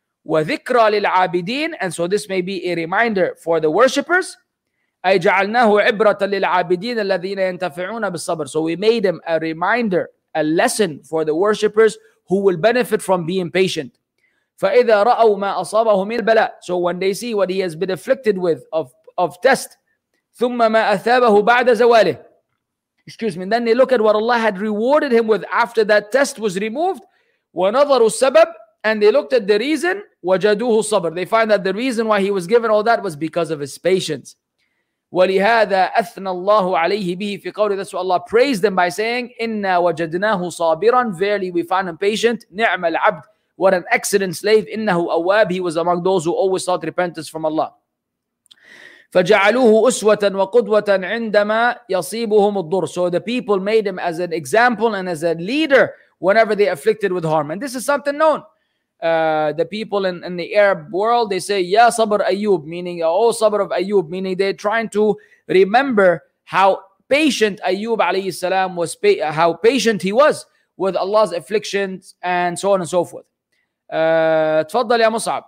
وذكرى للعابدين, and so this may be a reminder for the worshippers. أي جعلناه عبرة للعابدين الذين ينتفعون بالصبر. So we made him a reminder, a lesson for the worshippers who will benefit from being patient. فإذا رأوا ما أصابه من البلاء, so when they see what he has been afflicted with of, of test. ثم ما أثابه بعد زواله, Excuse me. And then they look at what Allah had rewarded him with after that test was removed. وَنَظَرُوا السَّبَبِ, and they looked at the reason. وَجَدُوهُ الصَّبْرِ, they find that the reason why he was given all that was because of his patience. وَلِهَذَا أَثْنَى اللَّهُ عَلَيْهِ بِهِ فِي قَوْلِهِ, that's why Allah praised them by saying, إِنَّا وَجَدْنَاهُ صَابِرًا, verily we found him patient. نِعْمَ الْعَبْدِ, what an excellent slave. إِنَّهُ أَوَّابِ, he was among those who always sought repentance from Allah. فَجَعَلُوهُ أُسْوَةً وَقُدْوَةً عِنْدَمَا يَصِيبُهُمُ الضُّرُّ, so the people made him as an example and as a leader whenever they afflicted with harm. And this is something known. Uh, the people in, in the Arab world, they say, Ya Sabr Ayyub, meaning, oh Sabr of Ayyub, meaning they're trying to remember how patient Ayyub alayhi salam was, pa how patient he was with Allah's afflictions and so on and so forth. Uh, تفضل يا مصعب.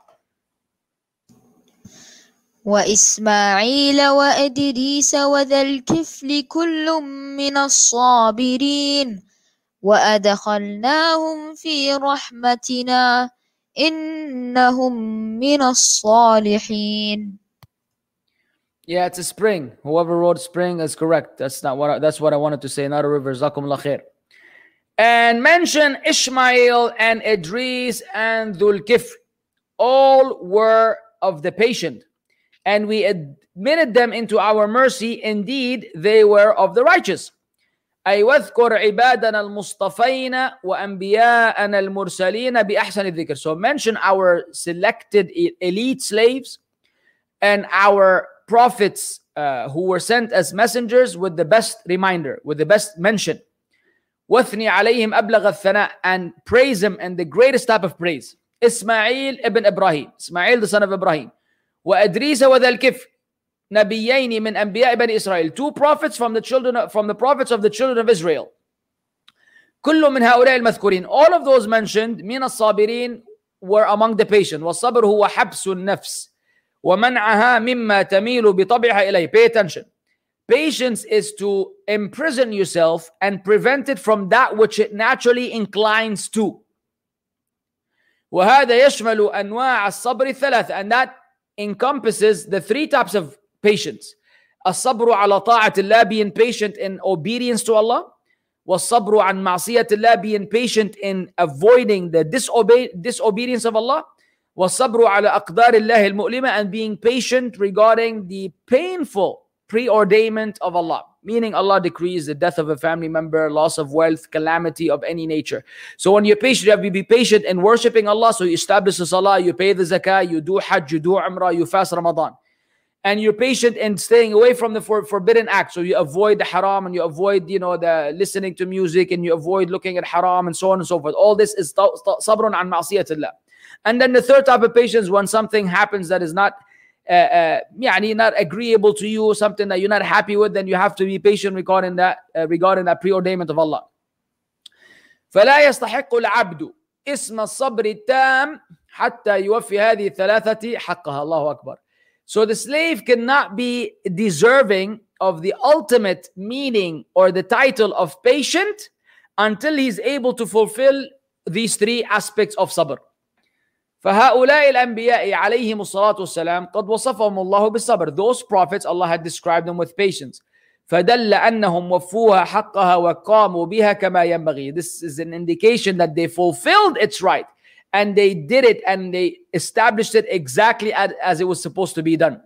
وإسماعيل وإدريس وذا الكفل كل من الصابرين وأدخلناهم في رحمتنا إنهم من الصالحين. Yeah, it's a spring. Whoever wrote spring is correct. That's not what I, that's what I wanted to say. Not a river. Jazakumullah khair. And mention Ishmael and Idris and Dhul Kifl. All were of the patient, and we admitted them into our mercy. Indeed, they were of the righteous. أي واذكر عبادنا المصطفين وأنبياءنا المرسلين بأحسن الذكر. So mention our selected elite slaves and our prophets uh, who were sent as messengers with the best reminder, with the best mention. وَثْنِي عَلَيْهِمْ أَبْلَغَ الثَّنَاء, and praise him in the greatest type of praise. Ismail ibn Ibrahim, Ismail the son of Ibrahim. وَأَدْرِيسَ وَذَا الْكِفْلِ, نبيين من أنبياء بني إسرائيل, two prophets from the children of, from the prophets of the children of Israel. كل من هؤلاء المذكورين, all of those mentioned, من الصابرين, were among the patient. والصبر هو حبس النفس ومنعها مما تميل بطبعها إليه. Pay attention. Patience is to imprison yourself and prevent it from that which it naturally inclines to. وهذا يشمل أنواع الصبر الثلاثة, and that encompasses the three types of patience. الصبر على طاعة الله, being patient in obedience to Allah. والصبر عن معصية الله, being patient in avoiding the disobe disobedience of Allah. والصبر على أقدار الله المؤلمة, and being patient regarding the painful preordainment of Allah, meaning Allah decrees the death of a family member, loss of wealth, calamity of any nature. So when you're patient, you have to be patient in worshipping Allah. So you establish the salah, you pay the zakah, you do hajj, you do umrah, you fast Ramadan. And you're patient in staying away from the for, forbidden acts. So you avoid the haram, and you avoid, you know, the listening to music, and you avoid looking at haram, and so on and so forth. All this is sabrun an ma'siyatillah. And then the third type of patience, when something happens that is not Uh, uh, يعني not agreeable to you, something that you're not happy with, then you have to be patient regarding that, uh, regarding that preordainment of Allah. فلا يستحق العبد اسم الصبر التام حتى يوفي هذه الثلاثة حقها. الله أكبر. So the slave cannot be deserving of the ultimate meaning or the title of patient until he's able to fulfill these three aspects of sabr. فهؤلاء الأنبياء عليهم الصلاة والسلام قد وصفهم الله بالصبر. Those prophets, Allah had described them with patience. فدل أنهم وفوها حقها وقاموا بها كما ينبغي. This is an indication that they fulfilled its right, and they did it, and they established it exactly as, as it was supposed to be done.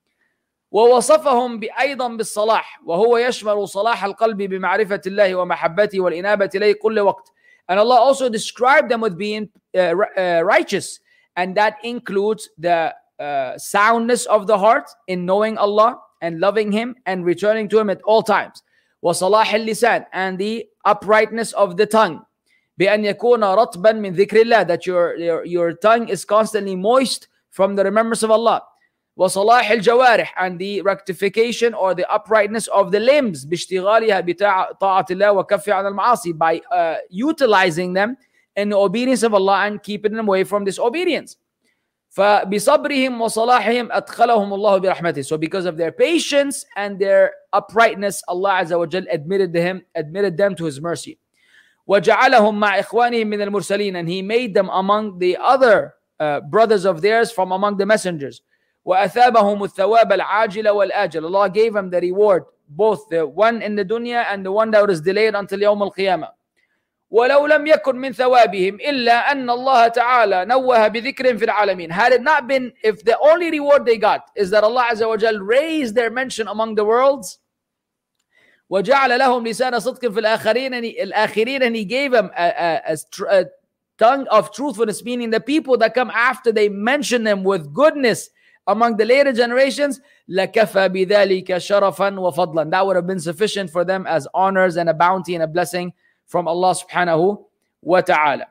ووصفهم أيضا بالصلاح وهو يشمل صلاح القلب بمعرفة الله ومحبته والإنابة إليه كل وقت. And Allah also described them with being uh, uh, righteous, and that includes the uh, soundness of the heart in knowing Allah and loving Him and returning to Him at all times. وصلاح اللسان, and the uprightness of the tongue. بأن يكون رطبا من ذكر الله, that your, your, your tongue is constantly moist from the remembrance of Allah. وصلاح الجوارح, and the rectification or the uprightness of the limbs. باشتغالها بطاعة الله وكف عن المعاصي, by uh, utilizing them in the obedience of Allah and keeping them away from disobedience. فبصبرهم وصلاحهم أدخلهم الله برحمته. So because of their patience and their uprightness, Allah Azza wa Jal admitted them, admitted them to His mercy. وجعلهم مع إخوانهم من المرسلين, and He made them among the other uh, brothers of theirs from among the messengers. وأثابهم الثواب العاجل والآجل. Allah gave them the reward both the one in the dunya and the one that was delayed until يوم القيامة. ولو لم يكن من ثوابهم إلا أن الله تعالى نوه بذكر في العالمين. Had it not been, if the only reward they got is that Allah Azza wa Jal raised their mention among the worlds, وجعل لهم لسان صدق في الآخرين, and he, الآخرين, and he gave them a, a, a, a tongue of truthfulness, meaning the people that come after, they mention them with goodness among the later generations. لَكَفَى بِذَلِكَ شَرَفًا وَفَضْلًا. That would have been sufficient for them as honors and a bounty and a blessing from Allah subhanahu wa ta'ala.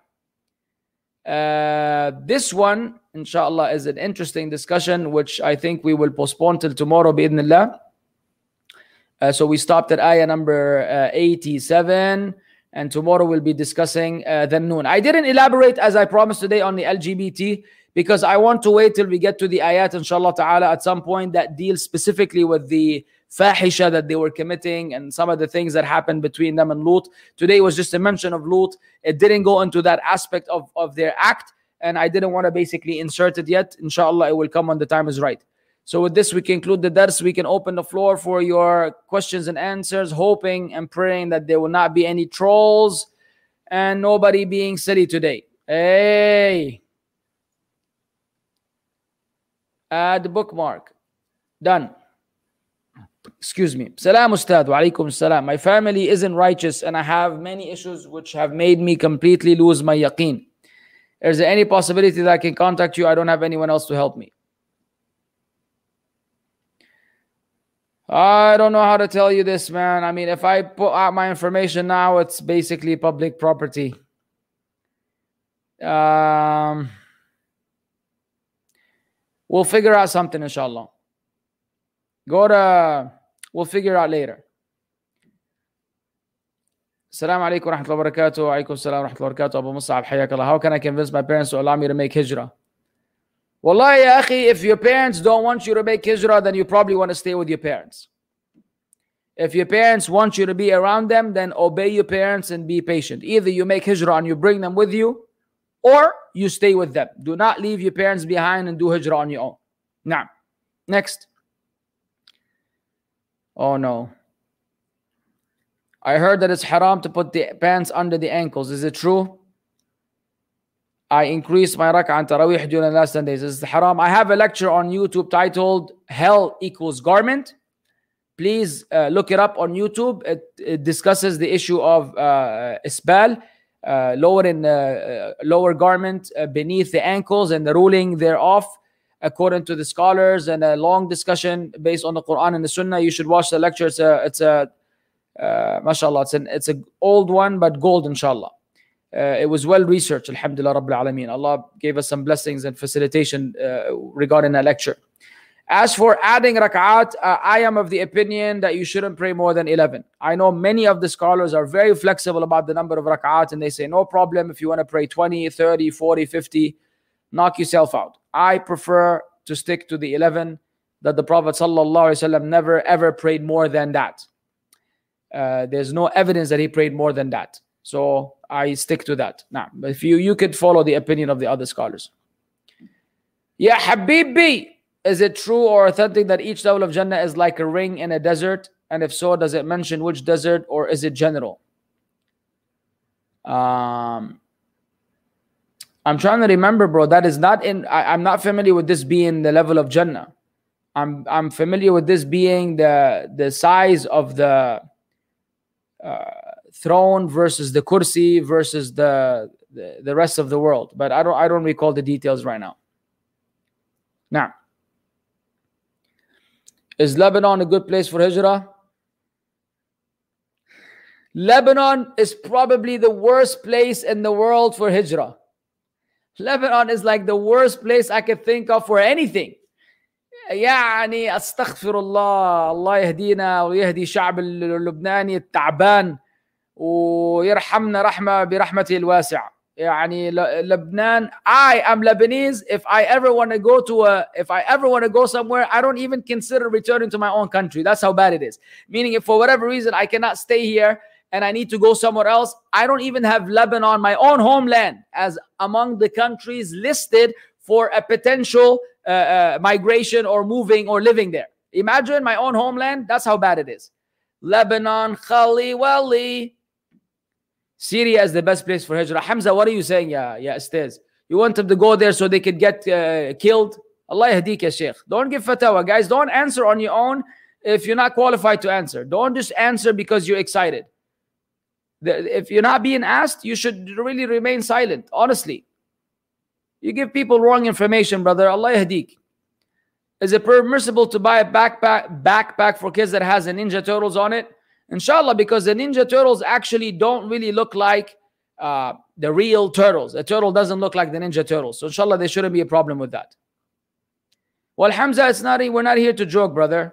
Uh, this one, inshallah, is an interesting discussion, which I think we will postpone till tomorrow, bi'idhnillah. Uh, so we stopped at ayah number uh, eighty-seven, and tomorrow we'll be discussing uh, the noon. I didn't elaborate, as I promised today, on the L G B T, because I want to wait till we get to the ayat, inshallah ta'ala, at some point that deals specifically with the fahisha that they were committing and some of the things that happened between them and Lut. Today was just a mention of Lut. It didn't go into that aspect of, of their act, and I didn't want to basically insert it yet. Inshallah, it will come when the time is right. So with this, we conclude the dars. We can open the floor for your questions and answers, hoping and praying that there will not be any trolls and nobody being silly today. Hey! Add bookmark. Done. Excuse me. Salam Ustad. Wa alaikum salam. My family isn't righteous and I have many issues which have made me completely lose my yaqeen. Is there any possibility that I can contact you? I don't have anyone else to help me. I don't know how to tell you this, man. I mean, if I put out my information now, it's basically public property. Um, we'll figure out something, inshallah. Go to, we'll figure out later. Assalamu alaikum wa rahmatullahi wa barakatuh. Wa alaikum salam wa rahmatullahi wa barakatuh. Abu Mus'ab, hayakallah. How can I convince my parents to allow me to make hijrah? Wallahi, ya akhi, if your parents don't want you to make hijrah, then you probably want to stay with your parents. If your parents want you to be around them, then obey your parents and be patient. Either you make hijrah and you bring them with you, or you stay with them. Do not leave your parents behind and do hijrah on your own. Now, next. Oh no. I heard that it's haram to put the pants under the ankles. Is it true? I increased my rak'ah and tarawih during the last ten days. Is it haram? I have a lecture on YouTube titled Hell Equals Garment. Please uh, look it up on YouTube. It, it discusses the issue of uh, isbal, uh, lower in uh, lower garment uh, beneath the ankles and the ruling thereof, according to the scholars, and a long discussion based on the Quran and the Sunnah. You should watch the lecture. It's a, it's a, uh, mashallah, it's an, it's an old one, but gold, inshallah. Uh, it was well researched, alhamdulillah rabbil alameen. Allah gave us some blessings and facilitation uh, regarding that lecture. As for adding rak'at, uh, I am of the opinion that you shouldn't pray more than eleven. I know many of the scholars are very flexible about the number of rak'at, and they say no problem if you want to pray twenty, thirty, forty, fifty, knock yourself out. I prefer to stick to the eleven, that the Prophet sallallahu alaihi wasallam never ever prayed more than that. Uh, there's no evidence that he prayed more than that. So I stick to that. Now, if you, you could follow the opinion of the other scholars. Ya Habibi, is it true or authentic that each level of Jannah is like a ring in a desert? And if so, does it mention which desert, or is it general? Um, I'm trying to remember, bro. That is not in, I, I'm not familiar with this being the level of Jannah. I'm, I'm familiar with this being the, the size of the uh, throne versus the kursi versus the, the the rest of the world, but I don't I don't recall the details right now. Now, is Lebanon a good place for hijrah? Lebanon is probably the worst place in the world for hijrah. Lebanon is like the worst place I could think of for anything. يعني استغفر الله الله يهدينا ويهدي شعب اللبناني التعبان ويرحمنا رحمة برحمته الواسعة. يعني Lebanon, I am Lebanese. If I ever want to go to a, if I ever want to go somewhere, I don't even consider returning to my own country. That's how bad it is. Meaning, if for whatever reason I cannot stay here and I need to go somewhere else, I don't even have Lebanon, my own homeland, as among the countries listed for a potential uh, uh, migration or moving or living there. Imagine my own homeland. That's how bad it is. Lebanon, Khali Wali. Syria is the best place for hijrah. Hamza, what are you saying? Yeah, yeah, Estez. You want them to go there so they could get uh, killed? Allah yahdik ya Sheikh. Don't give fatwa, guys. Don't answer on your own if you're not qualified to answer. Don't just answer because you're excited. The, if you're not being asked, you should really remain silent, honestly. You give people wrong information, brother. Allah yahdik. Is it permissible to buy a backpack, backpack for kids that has a Ninja Turtles on it? Inshallah, because the Ninja Turtles actually don't really look like uh, the real turtles. The turtle doesn't look like the Ninja Turtles. So inshallah, there shouldn't be a problem with that. Well, Hamza, it's not, we're not here to joke, brother.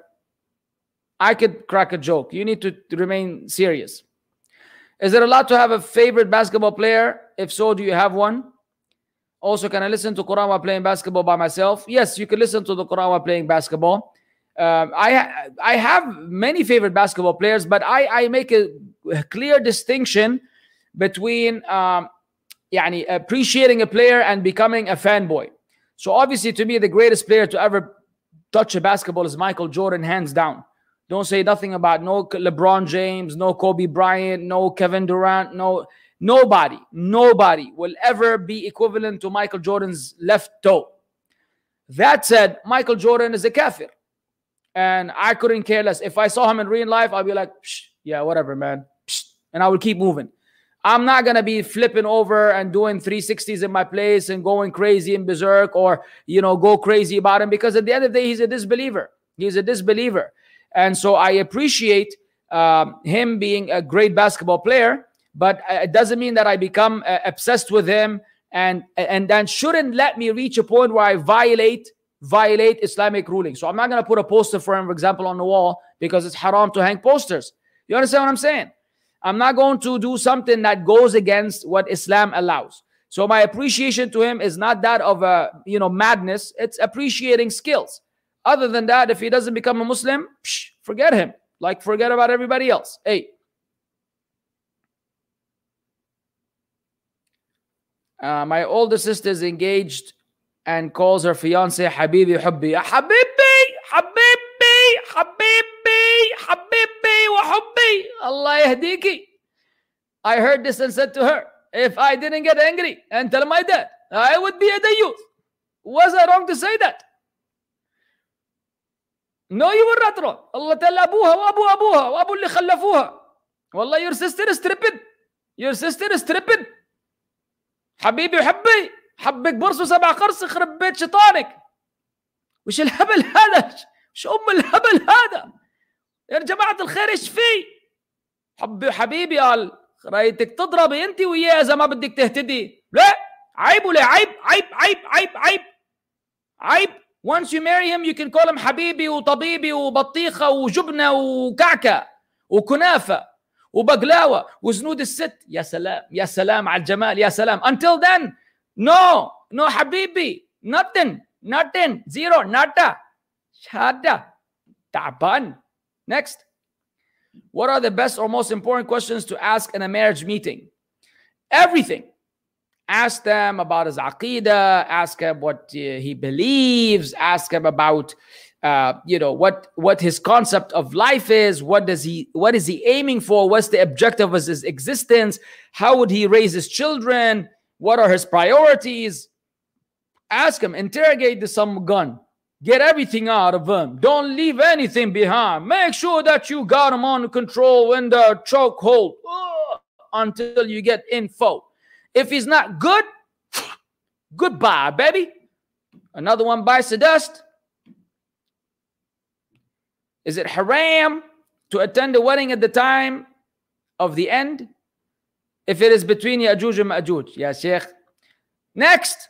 I could crack a joke. You need to, to remain serious. Is it allowed to have a favorite basketball player? If so, do you have one? Also, can I listen to Quran while playing basketball by myself? Yes, you can listen to the Quran while playing basketball. Um, I I have many favorite basketball players, but I, I make a, a clear distinction between um, يعني, appreciating a player and becoming a fanboy. So obviously, to me, the greatest player to ever touch a basketball is Michael Jordan, hands down. Don't say nothing about no LeBron James, no Kobe Bryant, no Kevin Durant, no nobody, nobody will ever be equivalent to Michael Jordan's left toe. That said, Michael Jordan is a kafir. And I couldn't care less. If I saw him in real life, I'd be like, Psh, yeah, whatever, man. Psh, and I would keep moving. I'm not going to be flipping over and doing three sixties in my place and going crazy in berserk or, you know, go crazy about him, because at the end of the day, he's a disbeliever. He's a disbeliever. And so I appreciate um, him being a great basketball player, but it doesn't mean that I become uh, obsessed with him, and, and that shouldn't let me reach a point where I violate violate Islamic ruling. So I'm not going to put a poster for him, for example, on the wall because it's haram to hang posters. You understand what I'm saying? I'm not going to do something that goes against what Islam allows. So my appreciation to him is not that of a, you know, madness. It's appreciating skills. Other than that, if he doesn't become a Muslim, psh, forget him. Like, forget about everybody else. Hey. Uh, my older sister is engaged and calls her fiance Habibi Hubbi. Habibi, Habibi, Habibi, Habibi, wa Hubbi. Allah yahdiki. I heard this and said to her, if I didn't get angry and tell my dad, I would be a dayyuth. Was I wrong to say that? No, you were not wrong. Allah tell abuha wa abu abuha wa abu li khallafuha. Wallah, your sister is tripping. Your sister is tripping. Habibi Hubbi. حبك برص وسبع قرص يخرب بيت شيطانك. وش الهبل هذا؟ وش ام الهبل هذا؟ يا جماعة الخير ايش فيه؟ حبي حبيبي قال رايتك تضربي انت وياه اذا ما بدك تهتدي. لا عيب ولا عيب عيب عيب عيب عيب عيب. Once you marry him you can call him حبيبي وطبيبي وبطيخة وجبنة وكعكة وكنافة وبقلاوة وزنود الست. يا سلام يا سلام على الجمال يا سلام. Until then, no, no, Habibi, nothing, nothing, zero, nada, shada, taban. Next. What are the best or most important questions to ask in a marriage meeting? Everything. Ask them about his aqidah, ask him what uh, he believes, ask him about, uh, you know, what, what his concept of life is, what does he, what is he aiming for, what's the objective of his existence, how would he raise his children, what are his priorities? Ask him, interrogate the some gun. Get everything out of him. Don't leave anything behind. Make sure that you got him on control in the chokehold uh, until you get info. If he's not good, goodbye, baby. Another one bites the dust. Is it haram to attend the wedding at the time of the end? If it is between Ya'juj and Ma'juj. Yeah, Sheikh. Next.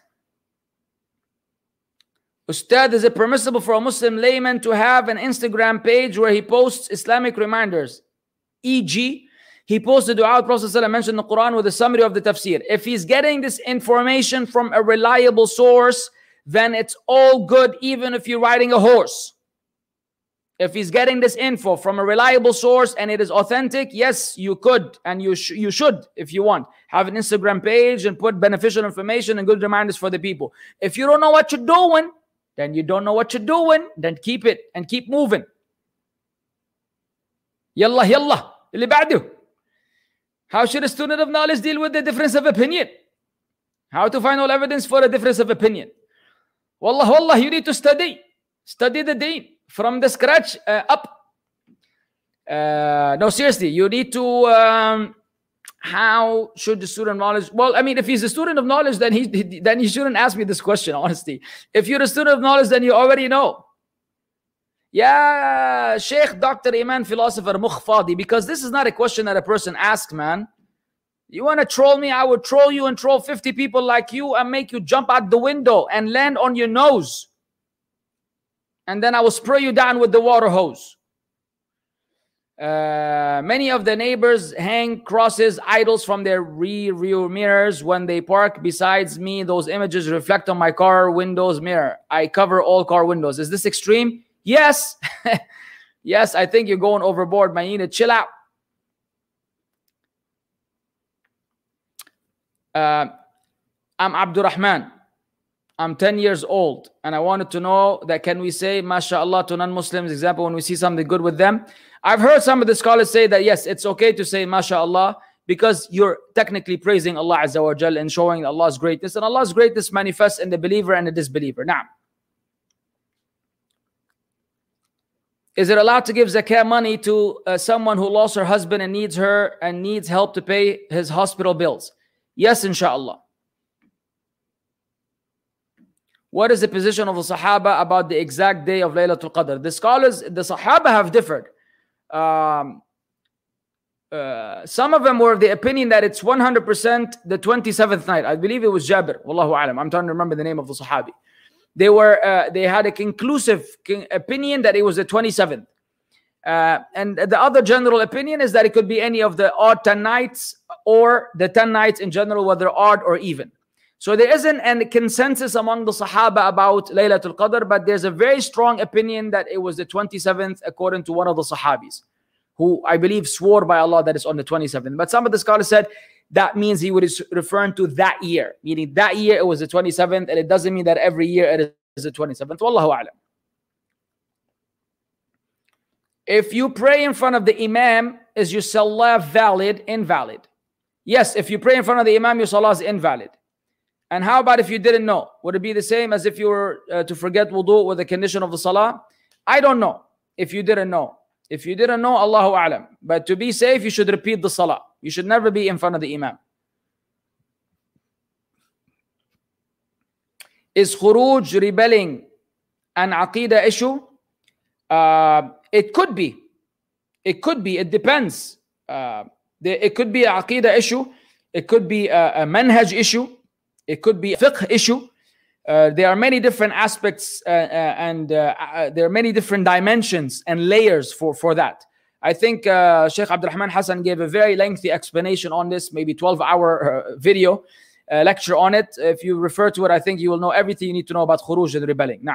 Ustad, is it permissible for a Muslim layman to have an Instagram page where he posts Islamic reminders? for example, he posted dua the Prophet ﷺ mentioned in the Quran with a summary of the tafsir. If he's getting this information from a reliable source, then it's all good, even if you're riding a horse. If he's getting this info from a reliable source and it is authentic, yes, you could and you, sh you should, if you want, have an Instagram page and put beneficial information and good reminders for the people. If you don't know what you're doing, then you don't know what you're doing, then keep it and keep moving. يلا يلا اللي بعده. How should a student of knowledge deal with the difference of opinion? How to find all evidence for a difference of opinion? Wallah, wallah, you need to study. Study the deen from the scratch uh, up. Uh, no, seriously, you need to... Um, how should the student of knowledge... Well, I mean, if he's a student of knowledge, then he, he then he shouldn't ask me this question, honestly. If you're a student of knowledge, then you already know. Yeah, Sheikh Doctor Iman Philosopher Mukhfadi, because this is not a question that a person asks, man. You want to troll me? I would troll you and troll fifty people like you and make you jump out the window and land on your nose. And then I will spray you down with the water hose. Uh, many of the neighbors hang crosses, idols from their rear view mirrors when they park. Besides me, those images reflect on my car windows mirror. I cover all car windows. Is this extreme? Yes. Yes, I think you're going overboard, man. You need to chill out. Uh, I'm Abdurrahman. I'm ten years old, and I wanted to know that can we say MashaAllah to non-Muslims, example, when we see something good with them? I've heard some of the scholars say that yes, it's okay to say MashaAllah because you're technically praising Allah Azza wa Jal and showing Allah's greatness, and Allah's greatness manifests in the believer and the disbeliever. Now, is it allowed to give zakah money to uh, someone who lost her husband and needs her and needs help to pay his hospital bills? Yes, inshallah. What is the position of the Sahaba about the exact day of Laylatul Qadr? The scholars, the Sahaba have differed. Um, uh, some of them were of the opinion that it's one hundred percent the twenty-seventh night. I believe it was Jabir. Wallahu alam. I'm trying to remember the name of the Sahabi. They were, uh, they had a conclusive opinion that it was the twenty-seventh. Uh, and the other general opinion is that it could be any of the odd ten nights or the ten nights in general, whether odd or even. So there isn't a consensus among the Sahaba about Laylatul Qadr, but there's a very strong opinion that it was the twenty-seventh according to one of the Sahabis, who I believe swore by Allah that it's on the twenty-seventh. But some of the scholars said that means he was referring to that year, meaning that year it was the twenty-seventh, and it doesn't mean that every year it is the twenty-seventh. Wallahu a'lam. If you pray in front of the Imam, is your salah valid, invalid? Yes, if you pray in front of the Imam, your salah is invalid. And how about if you didn't know? Would it be the same as if you were uh, to forget wudu with the condition of the salah? I don't know if you didn't know. If you didn't know, Allahu a'lam. But to be safe, you should repeat the salah. You should never be in front of the Imam. Is khuruj, rebelling, an aqidah issue? Uh, it could be. It could be. It depends. Uh, the, it could be an aqidah issue. It could be a, a manhaj issue. It could be a fiqh issue. Uh, there are many different aspects uh, uh, and uh, uh, there are many different dimensions and layers for, for that. I think uh, Sheikh Abdurrahman Hassan gave a very lengthy explanation on this, maybe twelve hour uh, video uh, lecture on it. If you refer to it, I think you will know everything you need to know about khuruj and rebelling. Now,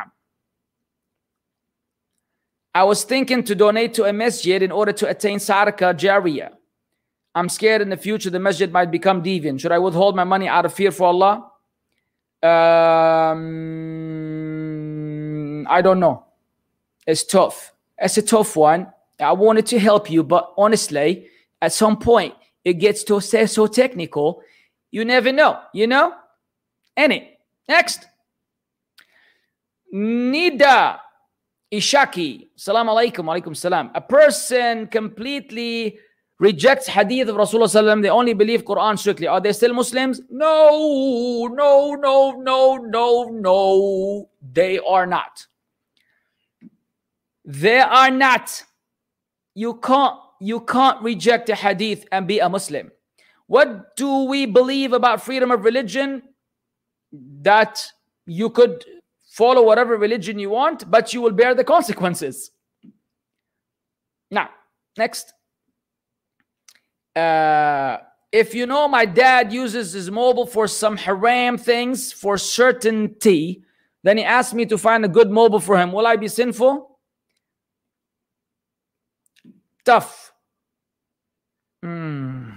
I was thinking to donate to a masjid in order to attain Sadaqah Jariyah. I'm scared in the future the masjid might become deviant. Should I withhold my money out of fear for Allah? Um, I don't know. It's tough. It's a tough one. I wanted to help you, but honestly, at some point, it gets to say so technical. You never know, you know? Any. Next. Nida Ishaki. Salam alaikum. Alaikum salam. A person completely rejects hadith of Rasulullah. They only believe Quran strictly. Are they still Muslims? No, no, no, no, no, no. They are not. They are not. You can't, you can't reject a hadith and be a Muslim. What do we believe about freedom of religion? That you could follow whatever religion you want, but you will bear the consequences. Now, next. Uh, if you know my dad uses his mobile for some haram things for certainty, then he asked me to find a good mobile for him. Will I be sinful? Tough. Hmm.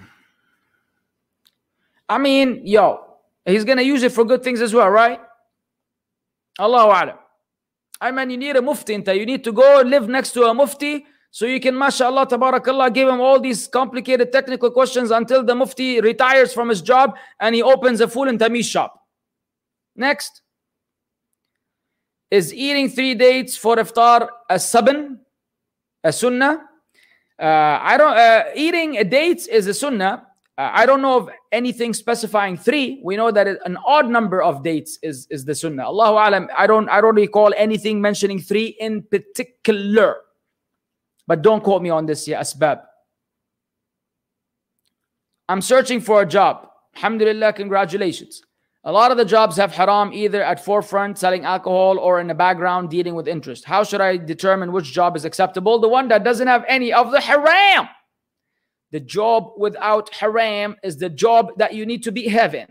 I mean, yo, he's going to use it for good things as well, right? Allahu A'lam. I mean, you need a mufti. You need to go live next to a mufti So you can, mashallah, tabarakallah, give him all these complicated technical questions until the mufti retires from his job and he opens a Fool and Tamiz shop. Next. Is eating three dates for iftar a sabn, a sunnah? Uh, I don't. Uh, eating dates is a sunnah. Uh, I don't know of anything specifying three. We know that an odd number of dates is is the sunnah. Allahu alam. I don't. I don't recall anything mentioning three in particular. But don't quote me on this, ya asbab. I'm searching for a job. Alhamdulillah, congratulations. A lot of the jobs have haram either at forefront, selling alcohol, or in the background, dealing with interest. How should I determine which job is acceptable? The one that doesn't have any of the haram. The job without haram is the job that you need to be heaven.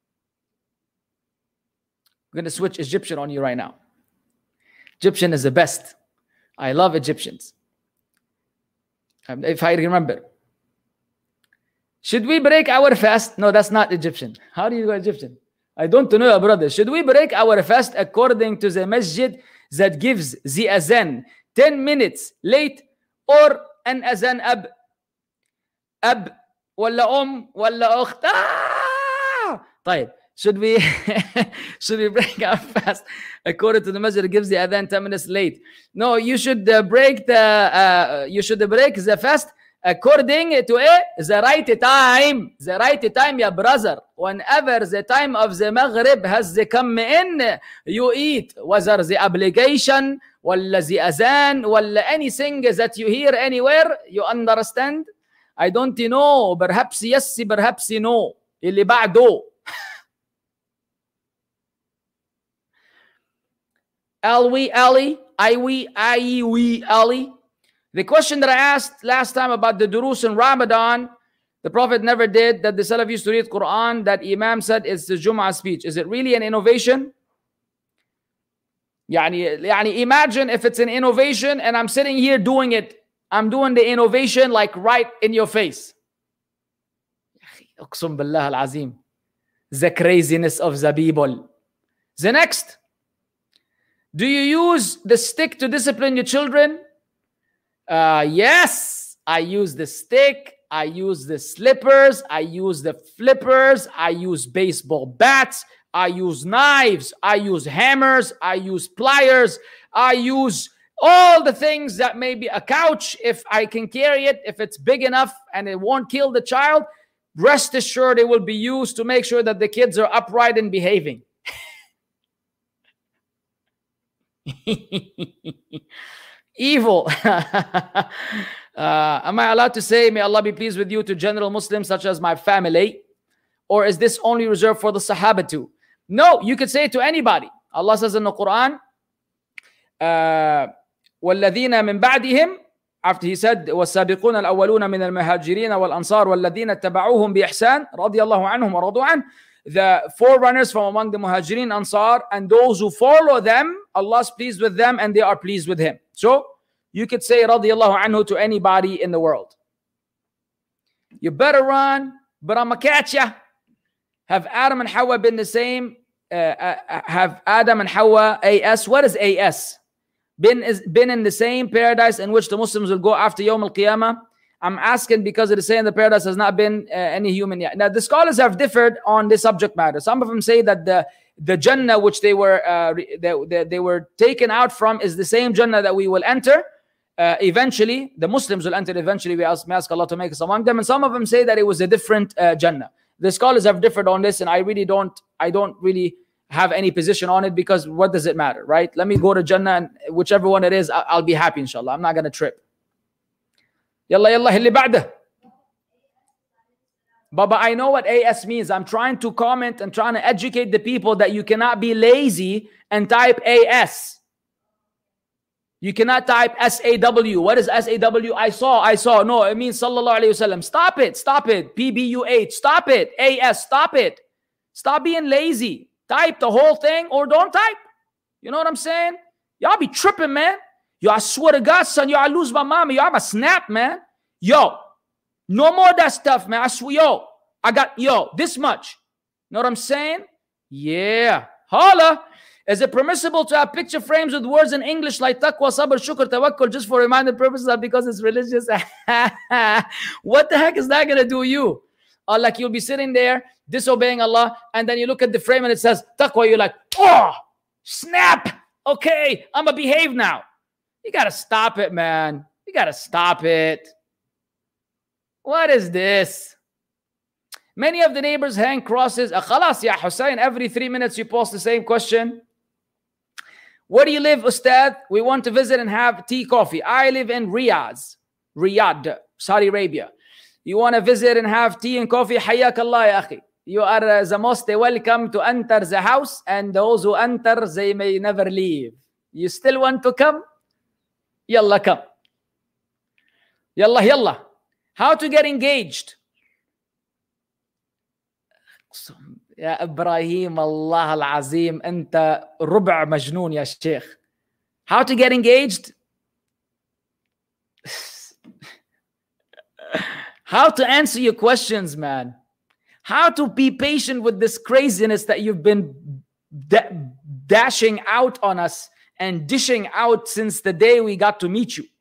I'm going to switch Egyptian on you right now. Egyptian is the best. I love Egyptians. If I remember. Should we break our fast? No, that's not Egyptian. How do you go Egyptian? I don't know, brother. Should we break our fast according to the masjid that gives the azan ten minutes late, or an azan ab, ab, walla um, walla ukht? Ah! طيب. Should we should we break our fast according to the masjid that gives the adhan ten minutes late? No, you should uh, break the uh, you should break the fast according to eh, the right time. The right time, ya brother. Whenever the time of the maghrib has come in, you eat. Whether the obligation, wala the azan, wala anything that you hear anywhere, you understand? I don't know. Perhaps yes, perhaps no. اللي بعده. Alwi, Ali, Iwi, Iwi, Ali. The question that I asked last time about the durus in Ramadan, the Prophet never did, that the Salaf used to read Quran, that Imam said is the Jum'ah speech. Is it really an innovation? Yani, yani imagine if it's an innovation and I'm sitting here doing it. I'm doing the innovation like right in your face. Uqsum billah al-azim. The craziness of the people. The next. Do you use the stick to discipline your children? Uh, yes, I use the stick. I use the slippers. I use the flippers. I use baseball bats. I use knives. I use hammers. I use pliers. I use all the things that may be a couch if I can carry it, if it's big enough and it won't kill the child. Rest assured it will be used to make sure that the kids are upright and behaving. Evil. uh, am I allowed to say, may Allah be pleased with you, to general Muslims such as my family? Or is this only reserved for the Sahaba too? No, you could say it to anybody. Allah says in the Quran, uh, وَالَّذِينَ مِن بَعْدِهِمْ, after he said, وَالسَّابِقُونَ الْأَوَّلُونَ مِنَ الْمُهَاجِرِينَ وَالْأَنصَارِ وَالَّذِينَ اتَّبَعُوهُمْ بِإِحْسَانٍ رَضِيَ اللَّهُ عَنْهُمْ وَرَضُوا عَنْهُ. The forerunners from among the Muhajirin, Ansar, and those who follow them, Allah is pleased with them and they are pleased with Him. So, you could say radiyallahu anhu to anybody in the world. You better run, but I'm going to catch ya. Have Adam and Hawa been the same? Uh, uh, have Adam and Hawa, A S? What is A S? Been, is, been in the same paradise in which the Muslims will go after Yawm al-Qiyamah? I'm asking because it is saying the paradise has not been uh, any human yet. Now, the scholars have differed on this subject matter. Some of them say that the, the Jannah which they were, uh, they, they, they were taken out from is the same Jannah that we will enter. Uh, eventually, the Muslims will enter eventually. We ask, may ask Allah to make us among them. And some of them say that it was a different uh, Jannah. The scholars have differed on this, and I really don't, I don't really have any position on it, because what does it matter, right? Let me go to Jannah, and whichever one it is, I'll be happy, inshallah. I'm not going to trip. Yalla, yalla, hilli ba'dah. Baba, I know what A S means. I'm trying to comment and trying to educate the people that you cannot be lazy and type A S. You cannot type S A W. What is S A W? I saw, I saw. No, it means sallallahu alayhi wasallam. Stop it, stop it. P B U H, stop it. A S, stop it. Stop being lazy. Type the whole thing or don't type. You know what I'm saying? Y'all be tripping, man. Yo, I swear to God, son, yo, I lose my mama. Yo, I'm a snap, man. Yo, no more of that stuff, man. I swear, yo, I got, yo, this much. You know what I'm saying? Yeah. Holla. Is it permissible to have picture frames with words in English like taqwa, sabr, shukr, tawakkul just for reminder purposes or because it's religious? What the heck is that going to do you? Or like you'll be sitting there disobeying Allah and then you look at the frame and it says taqwa. You're like, oh, snap. Okay, I'm going to behave now. You got to stop it, man. You got to stop it. What is this? Many of the neighbors hang crosses. Khalas, ya Hussein, every three minutes you post the same question. Where do you live, Ustad? We want to visit and have tea, coffee. I live in Riyadh, Riyadh, Saudi Arabia. You want to visit and have tea and coffee? Hayyak Allah, ya akhi. You are uh, the most welcome to enter the house, and those who enter, they may never leave. You still want to come? Yalla, come. Yalla, yalla. How to get engaged? يا إبراهيم الله العظيم أنت ربع مجنون يا شيخ. How to get engaged? How to answer your questions, man. How to be patient with this craziness that you've been da dashing out on us and dishing out since the day we got to meet you.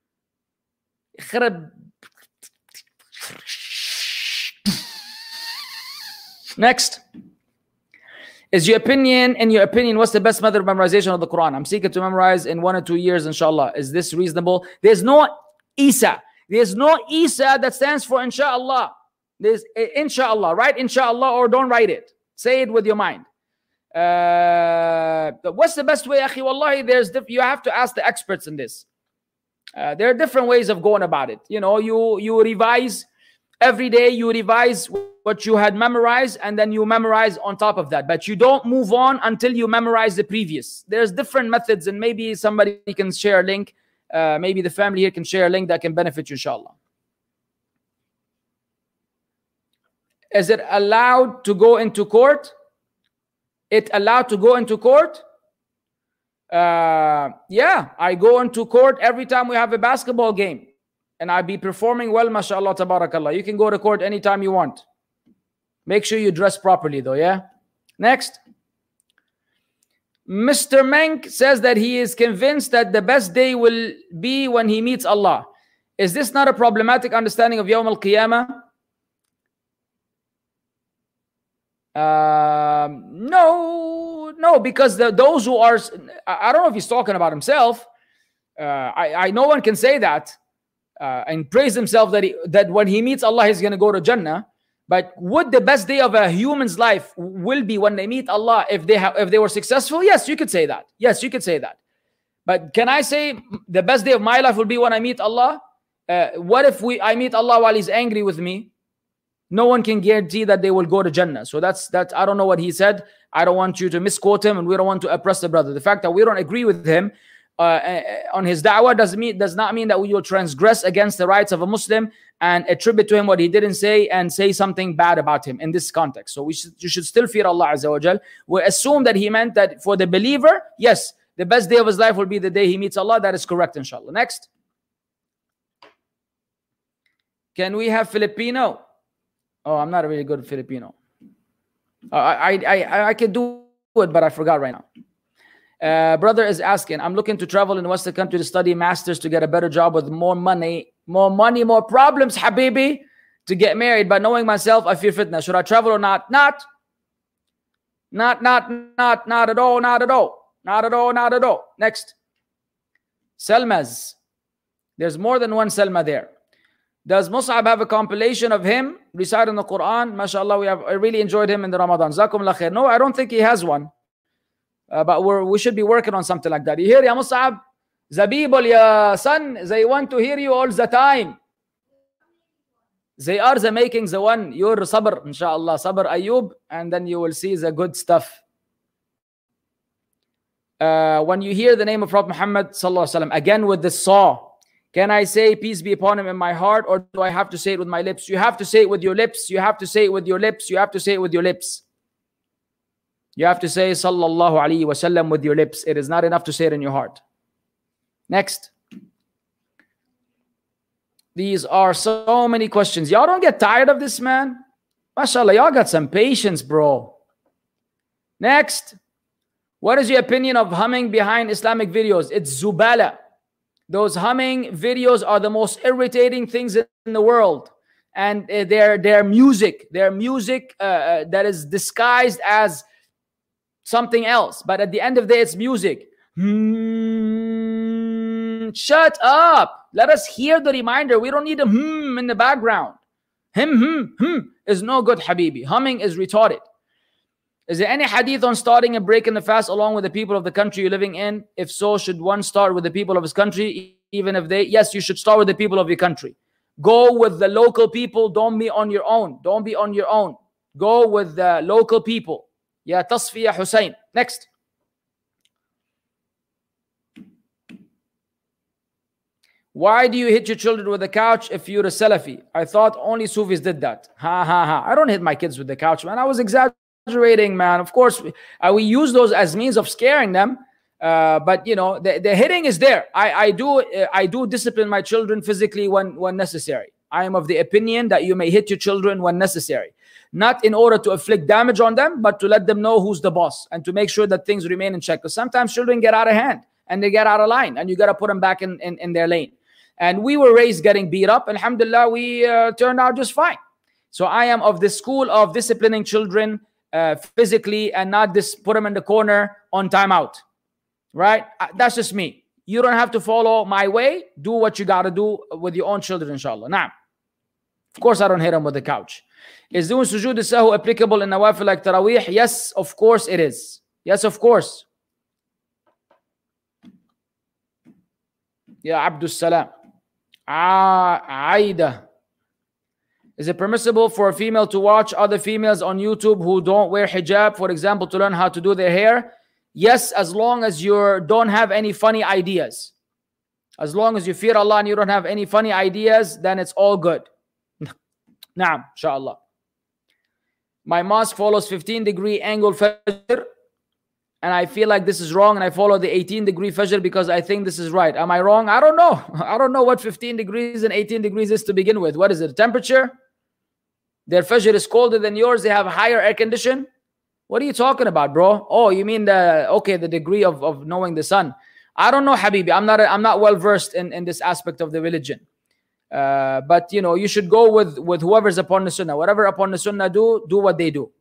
Next. Is your opinion, in your opinion, what's the best method of memorization of the Quran? I'm seeking to memorize in one or two years, inshallah. Is this reasonable? There's no Isa. There's no Isa that stands for inshallah. There's inshallah. Write inshallah or don't write it. Say it with your mind. Uh, what's the best way, akhi? Wallahi, there's you have to ask the experts in this. Uh, there are different ways of going about it. You know, you you revise every day. You revise what you had memorized, and then you memorize on top of that. But you don't move on until you memorize the previous. There's different methods, and maybe somebody can share a link. Uh, maybe the family here can share a link that can benefit you, inshallah. Is it allowed to go into court? It allowed to go into court? Uh, yeah, I go into court every time we have a basketball game. And I be performing well, mashallah, tabarakallah. You can go to court anytime you want. Make sure you dress properly though, yeah? Next. Mister Menk says that he is convinced that the best day will be when he meets Allah. Is this not a problematic understanding of Yawm al-Qiyamah? Uh, no, no, because the, those who are, I don't know if he's talking about himself. Uh, I, I, no one can say that uh, and praise himself that, he, that when he meets Allah, he's going to go to Jannah. But would the best day of a human's life will be when they meet Allah if they have, if they were successful? Yes, you could say that. Yes, you could say that. But can I say the best day of my life will be when I meet Allah? Uh, what if we I meet Allah while He's angry with me? No one can guarantee that they will go to Jannah. So that's that. I don't know what he said. I don't want you to misquote him, and we don't want to oppress the brother. The fact that we don't agree with him uh, on his da'wah does mean does not mean that we will transgress against the rights of a Muslim and attribute to him what he didn't say and say something bad about him in this context. So we should you should still fear Allah Azza wa Jal. We assume that he meant that for the believer, yes, the best day of his life will be the day he meets Allah. That is correct, inshallah. Next. Can we have Filipino? Oh, I'm not a really good Filipino. Uh, I, I, I, I can do it, but I forgot right now. Uh, brother is asking, I'm looking to travel in Western country to study masters to get a better job with more money, more money, more problems, habibi, to get married. But knowing myself, I fear fitna. Should I travel or not? Not. Not, not, not, not at all, not at all. Not at all, not at all. Next. Selmas. There's more than one Selma there. Does Mus'ab have a compilation of him reciting the Quran? MashaAllah, we have I really enjoyed him in the Ramadan. Jazakumullah khair. No, I don't think he has one. Uh, but we're, we should be working on something like that. You hear, Ya Mus'ab? Zabibul, ya son, they want to hear you all the time. They are the making the one. Your sabr, inshallah, sabr Ayub, and then you will see the good stuff. Uh, when you hear the name of Prophet Muhammad sallallahu alaihi wasallam, again with the saw, can I say peace be upon him in my heart, or do I have to say it with my lips? You have to say it with your lips. You have to say it with your lips. You have to say it with your lips. You have to say sallallahu alaihi wasallam with your lips. It is not enough to say it in your heart. Next. These are so many questions. Y'all don't get tired of this, man. MashaAllah, y'all got some patience, bro. Next. What is your opinion of humming behind Islamic videos? It's zubala. Those humming videos are the most irritating things in the world. And uh, they're, they're music. They're music uh, uh, that is disguised as something else. But at the end of the day, it's music. Hmm, shut up. Let us hear the reminder. We don't need a hmm in the background. Him, hmm, hmm is no good, Habibi. Humming is retarded. Is there any hadith on starting and breaking the fast along with the people of the country you're living in? If so, should one start with the people of his country, even if they... Yes, you should start with the people of your country. Go with the local people. Don't be on your own. Don't be on your own. Go with the local people. Ya Tasfiya Hussein. Next. Why do you hit your children with the couch if you're a Salafi? I thought only Sufis did that. Ha ha ha. I don't hit my kids with the couch, man. I was exaggerating. Exaggerating, man. Of course, we, uh, we use those as means of scaring them. Uh, but you know, the, the hitting is there. I, I do uh, I do discipline my children physically when, when necessary. I am of the opinion that you may hit your children when necessary. Not in order to inflict damage on them, but to let them know who's the boss and to make sure that things remain in check. Because sometimes children get out of hand and they get out of line and you got to put them back in, in, in their lane. And we were raised getting beat up. Alhamdulillah, we uh, turned out just fine. So I am of the school of disciplining children Uh, physically and not just put them in the corner on timeout, right? Uh, that's just me. You don't have to follow my way. Do what you got to do with your own children, inshallah. Now, of course, I don't hit them with the couch. Is doing sujood sahu applicable in nawafil like tarawih? Yes, of course it is. Yes, of course. Ya Abdus Salam. Ah, Aida. Is it permissible for a female to watch other females on YouTube who don't wear hijab, for example, to learn how to do their hair? Yes, as long as you don't have any funny ideas. As long as you fear Allah and you don't have any funny ideas, then it's all good. Naam, inshallah. My mosque follows fifteen degree angle fajr, and I feel like this is wrong, and I follow the eighteen degree fajr because I think this is right. Am I wrong? I don't know. I don't know what fifteen degrees and eighteen degrees is to begin with. What is it? Temperature? Their fajr is colder than yours. They have higher air condition. What are you talking about, bro? Oh, you mean the, okay, the degree of, of knowing the sun. I don't know, Habibi. I'm not, I'm not well versed in, in this aspect of the religion. Uh, but, you know, you should go with, with whoever's upon the sunnah. Whatever upon the sunnah do, do what they do.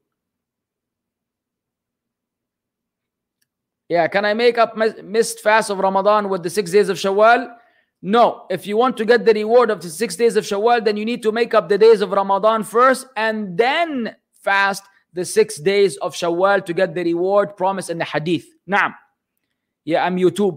Yeah, can I make up missed fast of Ramadan with the six days of Shawwal? No. If you want to get the reward of the six days of Shawwal, then you need to make up the days of Ramadan first and then fast the six days of Shawwal to get the reward promised in the hadith. Naam. Yeah, I'm YouTube.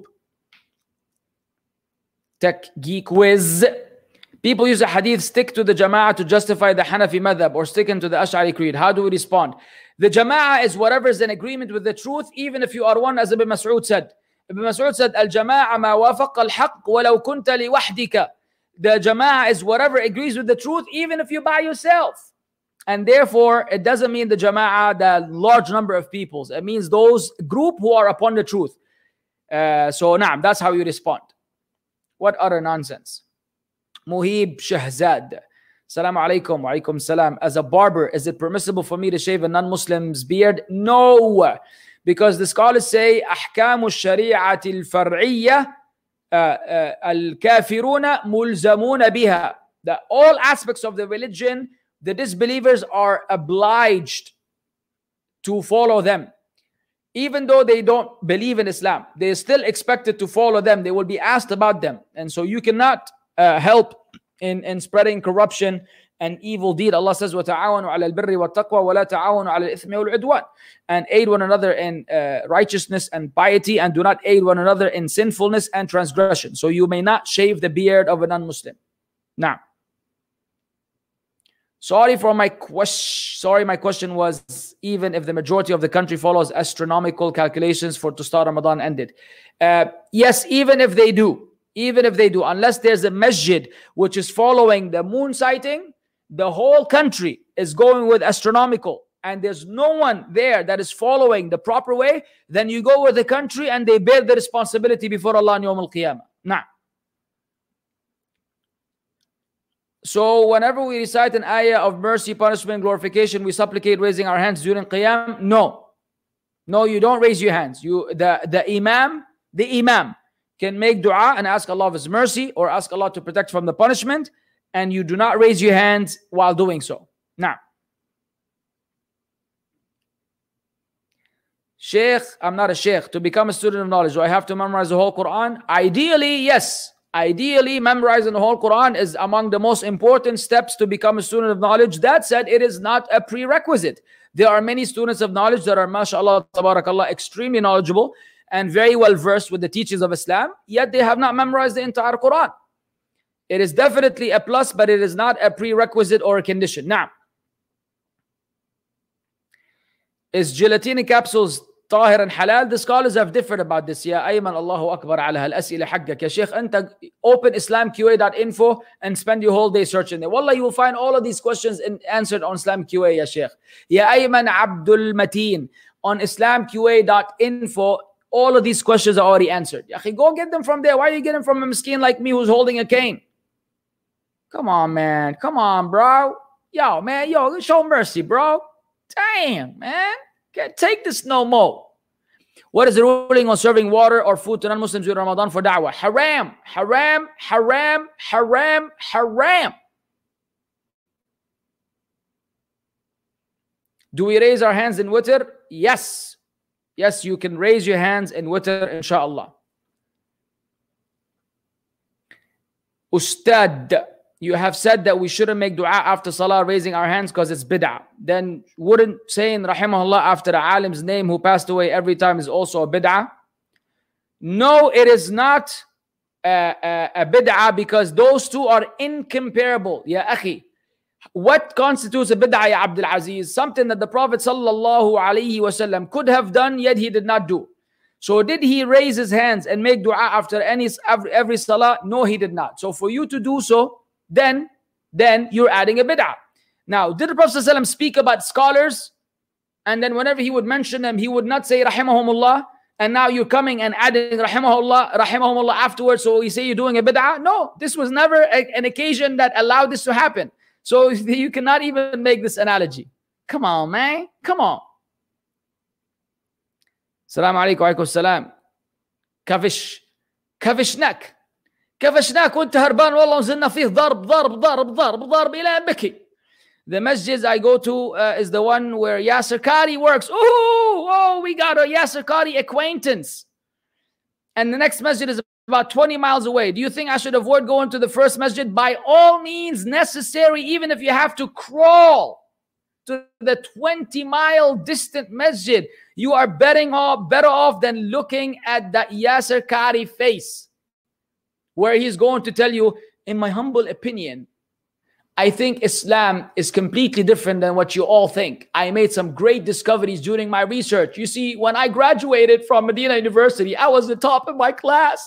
Tech Geek Quiz. People use a hadith, stick to the Jama'ah to justify the Hanafi madhab or sticking to the Ash'ari creed. How do we respond? The Jama'ah is whatever is in agreement with the truth, even if you are one, as Ibn Mas'ud said. Ibn Mas'ud said, Al-Jama'ah ma wafaqa al-haq walau kunta li wahdika. The Jama'ah is whatever agrees with the truth, even if you're by yourself. And therefore, it doesn't mean the Jama'ah, the large number of peoples. It means those group who are upon the truth. Uh, so, naam, that's how you respond. What utter nonsense. Muhib Shahzad. Assalamu alaikum wa alaikum salam. As a barber, is it permissible for me to shave a non-Muslim's beard? No. Because the scholars say, أحكام الشريعة الفرعية الكافرون ملزمون بها. That all aspects of the religion, the disbelievers are obliged to follow them. Even though they don't believe in Islam, they are still expected to follow them. They will be asked about them. And so you cannot uh, help in, in spreading corruption and evil deed. Allah says, وَتَعَاوَنُوا عَلَى الْبِرِّ وَالتَّقْوَى وَلَا تَعَاوَنُوا عَلَى الْإِثْمِ وَالْعُدْوَانِ. And aid one another in uh, righteousness and piety, and do not aid one another in sinfulness and transgression. So you may not shave the beard of a non-Muslim. Now, sorry for my question. Sorry, my question was, even if the majority of the country follows astronomical calculations for to start Ramadan ended. Uh, yes, even if they do, even if they do, unless there's a masjid which is following the moon sighting, the whole country is going with astronomical, and there's no one there that is following the proper way, then you go with the country and they bear the responsibility before Allah on Yawm al-Qiyamah. Nah. So whenever we recite an ayah of mercy, punishment, glorification, we supplicate raising our hands during Qiyam? No. No, you don't raise your hands. You the, the imam, the imam can make dua and ask Allah of His mercy or ask Allah to protect from the punishment, and you do not raise your hands while doing so. Now, Sheikh, I'm not a sheikh. To become a student of knowledge, do I have to memorize the whole Quran? Ideally, yes. Ideally, memorizing the whole Quran is among the most important steps to become a student of knowledge. That said, it is not a prerequisite. There are many students of knowledge that are, mashallah, tabarakallah, extremely knowledgeable and very well versed with the teachings of Islam, yet they have not memorized the entire Quran. It is definitely a plus, but it is not a prerequisite or a condition. Now, is gelatin capsules طاهر and halal? The scholars have differed about this. Ya Ayman, Allahu Akbar ala al-as'ila haqqak. Ya Sheikh, anta open islam q a dot info and spend your whole day searching there. Wallah, you will find all of these questions in, answered on Islam Q A, Ya Sheikh. Ya Ayman Abdul Mateen, on islam q a dot info, all of these questions are already answered. Ya Akhi, go get them from there. Why are you getting them from a miskin like me who's holding a cane? Come on, man. Come on, bro. Yo, man. Yo, show mercy, bro. Damn, man. Okay, take this no more. What is the ruling on serving water or food to non-Muslims during Ramadan for da'wah? Haram, haram, haram, haram, haram. Do we raise our hands in witr? Yes. Yes, you can raise your hands in witr, inshallah. Ustad, you have said that we shouldn't make dua after salah raising our hands because it's bid'ah. Then wouldn't saying rahimahullah after the alim's name who passed away every time is also a bid'ah? No, it is not a, a, a bid'ah because those two are incomparable. Ya akhi, what constitutes a bid'ah, ya Abdul Aziz? Something that the Prophet sallallahu alaihi wasallam could have done, yet he did not do. So did he raise his hands and make dua after any every, every salah? No, he did not. So for you to do so, then, then you're adding a bid'ah. Now, did the Prophet ﷺ speak about scholars? And then whenever he would mention them, he would not say rahimahumullah. And now you're coming and adding rahimahullah, rahimahumullah afterwards. So you say you're doing a bid'ah? No, this was never a, an occasion that allowed this to happen. So you cannot even make this analogy. Come on, man. Come on. Assalamu alaikum wa alaikum salam. Kavish. Kavishnak. كفشناك وانت هربان والله وزلنا فيه ضرب ضرب ضرب ضرب ضرب الى بكي. The masjid I go to uh, is the one where Yasser Qadi works. Oh, oh, we got a Yasser Qadi acquaintance. And the next masjid is about twenty miles away. Do you think I should avoid going to the first masjid? By all means necessary, even if you have to crawl to the twenty mile distant masjid. You are betting off, better off than looking at that Yasser Qadi face, where he's going to tell you, in my humble opinion, I think Islam is completely different than what you all think. I made some great discoveries during my research. You see, when I graduated from Medina University, I was the top of my class.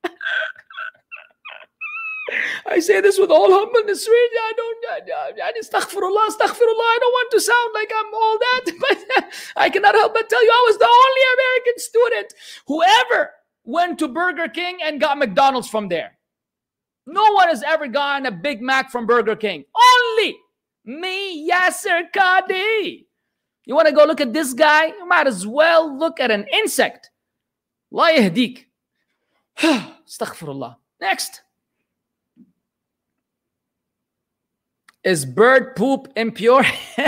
I say this with all humbleness, really. I don't, I, I, astaghfirullah, astaghfirullah. I don't want to sound like I'm all that, but I cannot help but tell you, I was the only American student who ever went to Burger King and got McDonald's from there. No one has ever gotten a Big Mac from Burger King. Only me, Yasser Qadi. You want to go look at this guy? You might as well look at an insect. La yahdik. Astaghfirullah. Next. Is bird poop impure?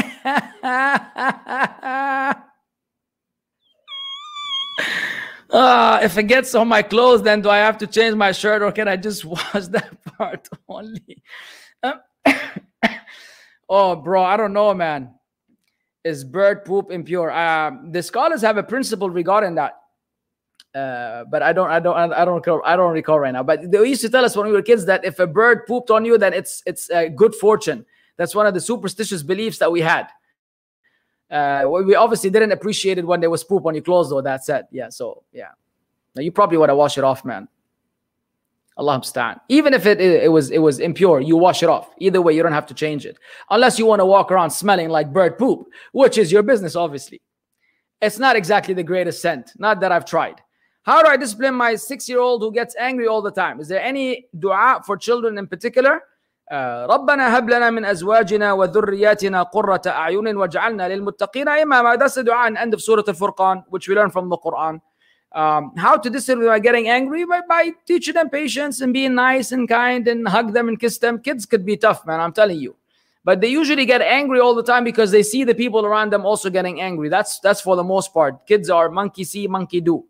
Uh, if it gets on my clothes, then do I have to change my shirt or can I just wash that part only? Um, oh, bro, I don't know, man. Is bird poop impure? Uh, the scholars have a principle regarding that, uh, but I don't, I don't, I don't, recall, I don't recall right now. But they used to tell us when we were kids that if a bird pooped on you, then it's it's uh, good fortune. That's one of the superstitious beliefs that we had. Uh, we obviously didn't appreciate it when there was poop on your clothes, though. That said, yeah. So yeah, now you probably want to wash it off, man. Allah musta'an. Even if it, it it was it was impure, you wash it off. Either way, you don't have to change it, unless you want to walk around smelling like bird poop, which is your business, obviously. It's not exactly the greatest scent. Not that I've tried. How do I discipline my six-year-old who gets angry all the time? Is there any dua for children in particular? ربنا هب لنا من أزواجنا وذرياتنا قرة أعين واجعلنا للمتقين إماما. That's the dua in end of Surah Al-Furqan, which we learn from the Quran. Um, how to discipline by getting angry? By, by teaching them patience and being nice and kind and hug them and kiss them. Kids could be tough, man, I'm telling you. But they usually get angry all the time because they see the people around them also getting angry. That's, that's for the most part. Kids are monkey see, monkey do.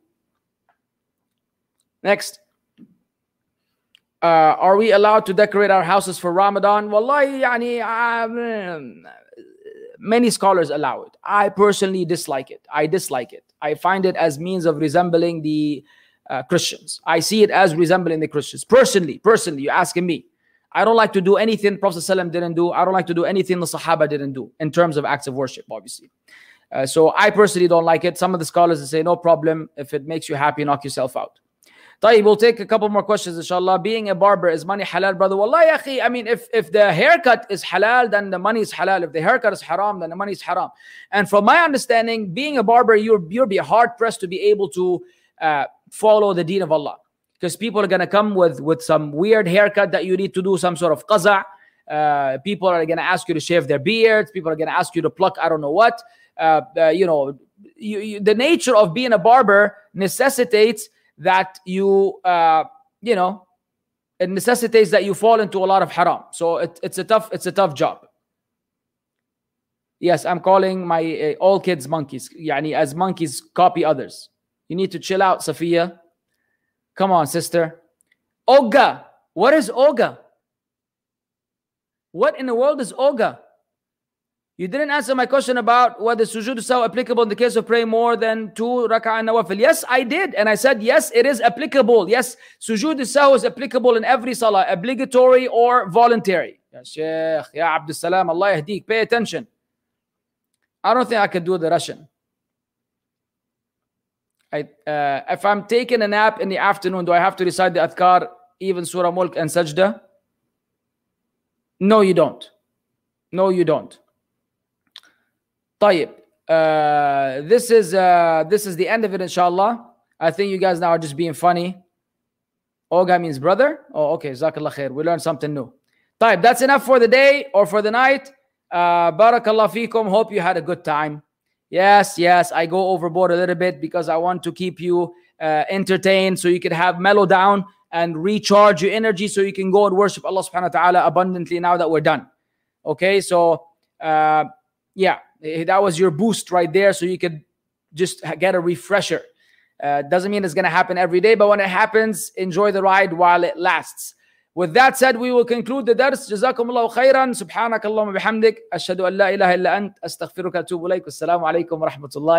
Next. Uh, are we allowed to decorate our houses for Ramadan? Wallahi, yani, um, many scholars allow it. I personally dislike it. I dislike it. I find it as means of resembling the uh, Christians. I see it as resembling the Christians. Personally, personally, you're asking me. I don't like to do anything Prophet ﷺ didn't do. I don't like to do anything the Sahaba didn't do in terms of acts of worship, obviously. Uh, so I personally don't like it. Some of the scholars say, no problem. If it makes you happy, knock yourself out. طيب, we'll take a couple more questions, inshallah. Being a barber, is money halal, brother? Wallahi, akhi, I mean, if, if the haircut is halal, then the money is halal. If the haircut is haram, then the money is haram. And from my understanding, being a barber, you're, you'll be hard-pressed to be able to uh, follow the deen of Allah. Because people are going to come with, with some weird haircut that you need to do some sort of qaza. Uh, people are going to ask you to shave their beards. People are going to ask you to pluck I don't know what. Uh, uh, you know, you, you, the nature of being a barber necessitates that you, uh, you know, it necessitates that you fall into a lot of haram. So it, it's a tough, it's a tough job. Yes, I'm calling my uh, all kids monkeys. Yani, as monkeys copy others. You need to chill out, Safiya. Come on, sister. Oga. What is Oga? What in the world is Oga? You didn't answer my question about whether sujood saw applicable in the case of praying more than two rak'ah nawafil. Yes, I did. And I said, yes, it is applicable. Yes, sujood saw is applicable in every salah, obligatory or voluntary. Ya Sheikh, Ya Abdul Salam, Allah yahdeek. Pay attention. I don't think I could do the Russian. I, uh, if I'm taking a nap in the afternoon, do I have to recite the adhkar, even Surah Mulk and Sajda? No, you don't. No, you don't. طيب, uh, this is uh, this is the end of it, inshallah. I think you guys now are just being funny. Oga means brother. Oh, okay. Jazakallah khair. We learned something new. طيب, that's enough for the day or for the night. Uh, Barakallah feekum. Hope you had a good time. Yes, yes. I go overboard a little bit because I want to keep you uh, entertained so you can have mellow down and recharge your energy so you can go and worship Allah subhanahu wa ta'ala abundantly now that we're done. Okay, so uh, yeah. That was your boost right there, so you could just get a refresher. Uh, doesn't mean it's going to happen every day, but when it happens, enjoy the ride while it lasts. With that said, we will conclude the dars. Jazakumullahu khairan. Subhanakallahumma bihamdik. Ashhadu an la ilaha illa ant. Astaghfiruka wa atubu ilayk. Wassalamu alaikum wa rahmatullah.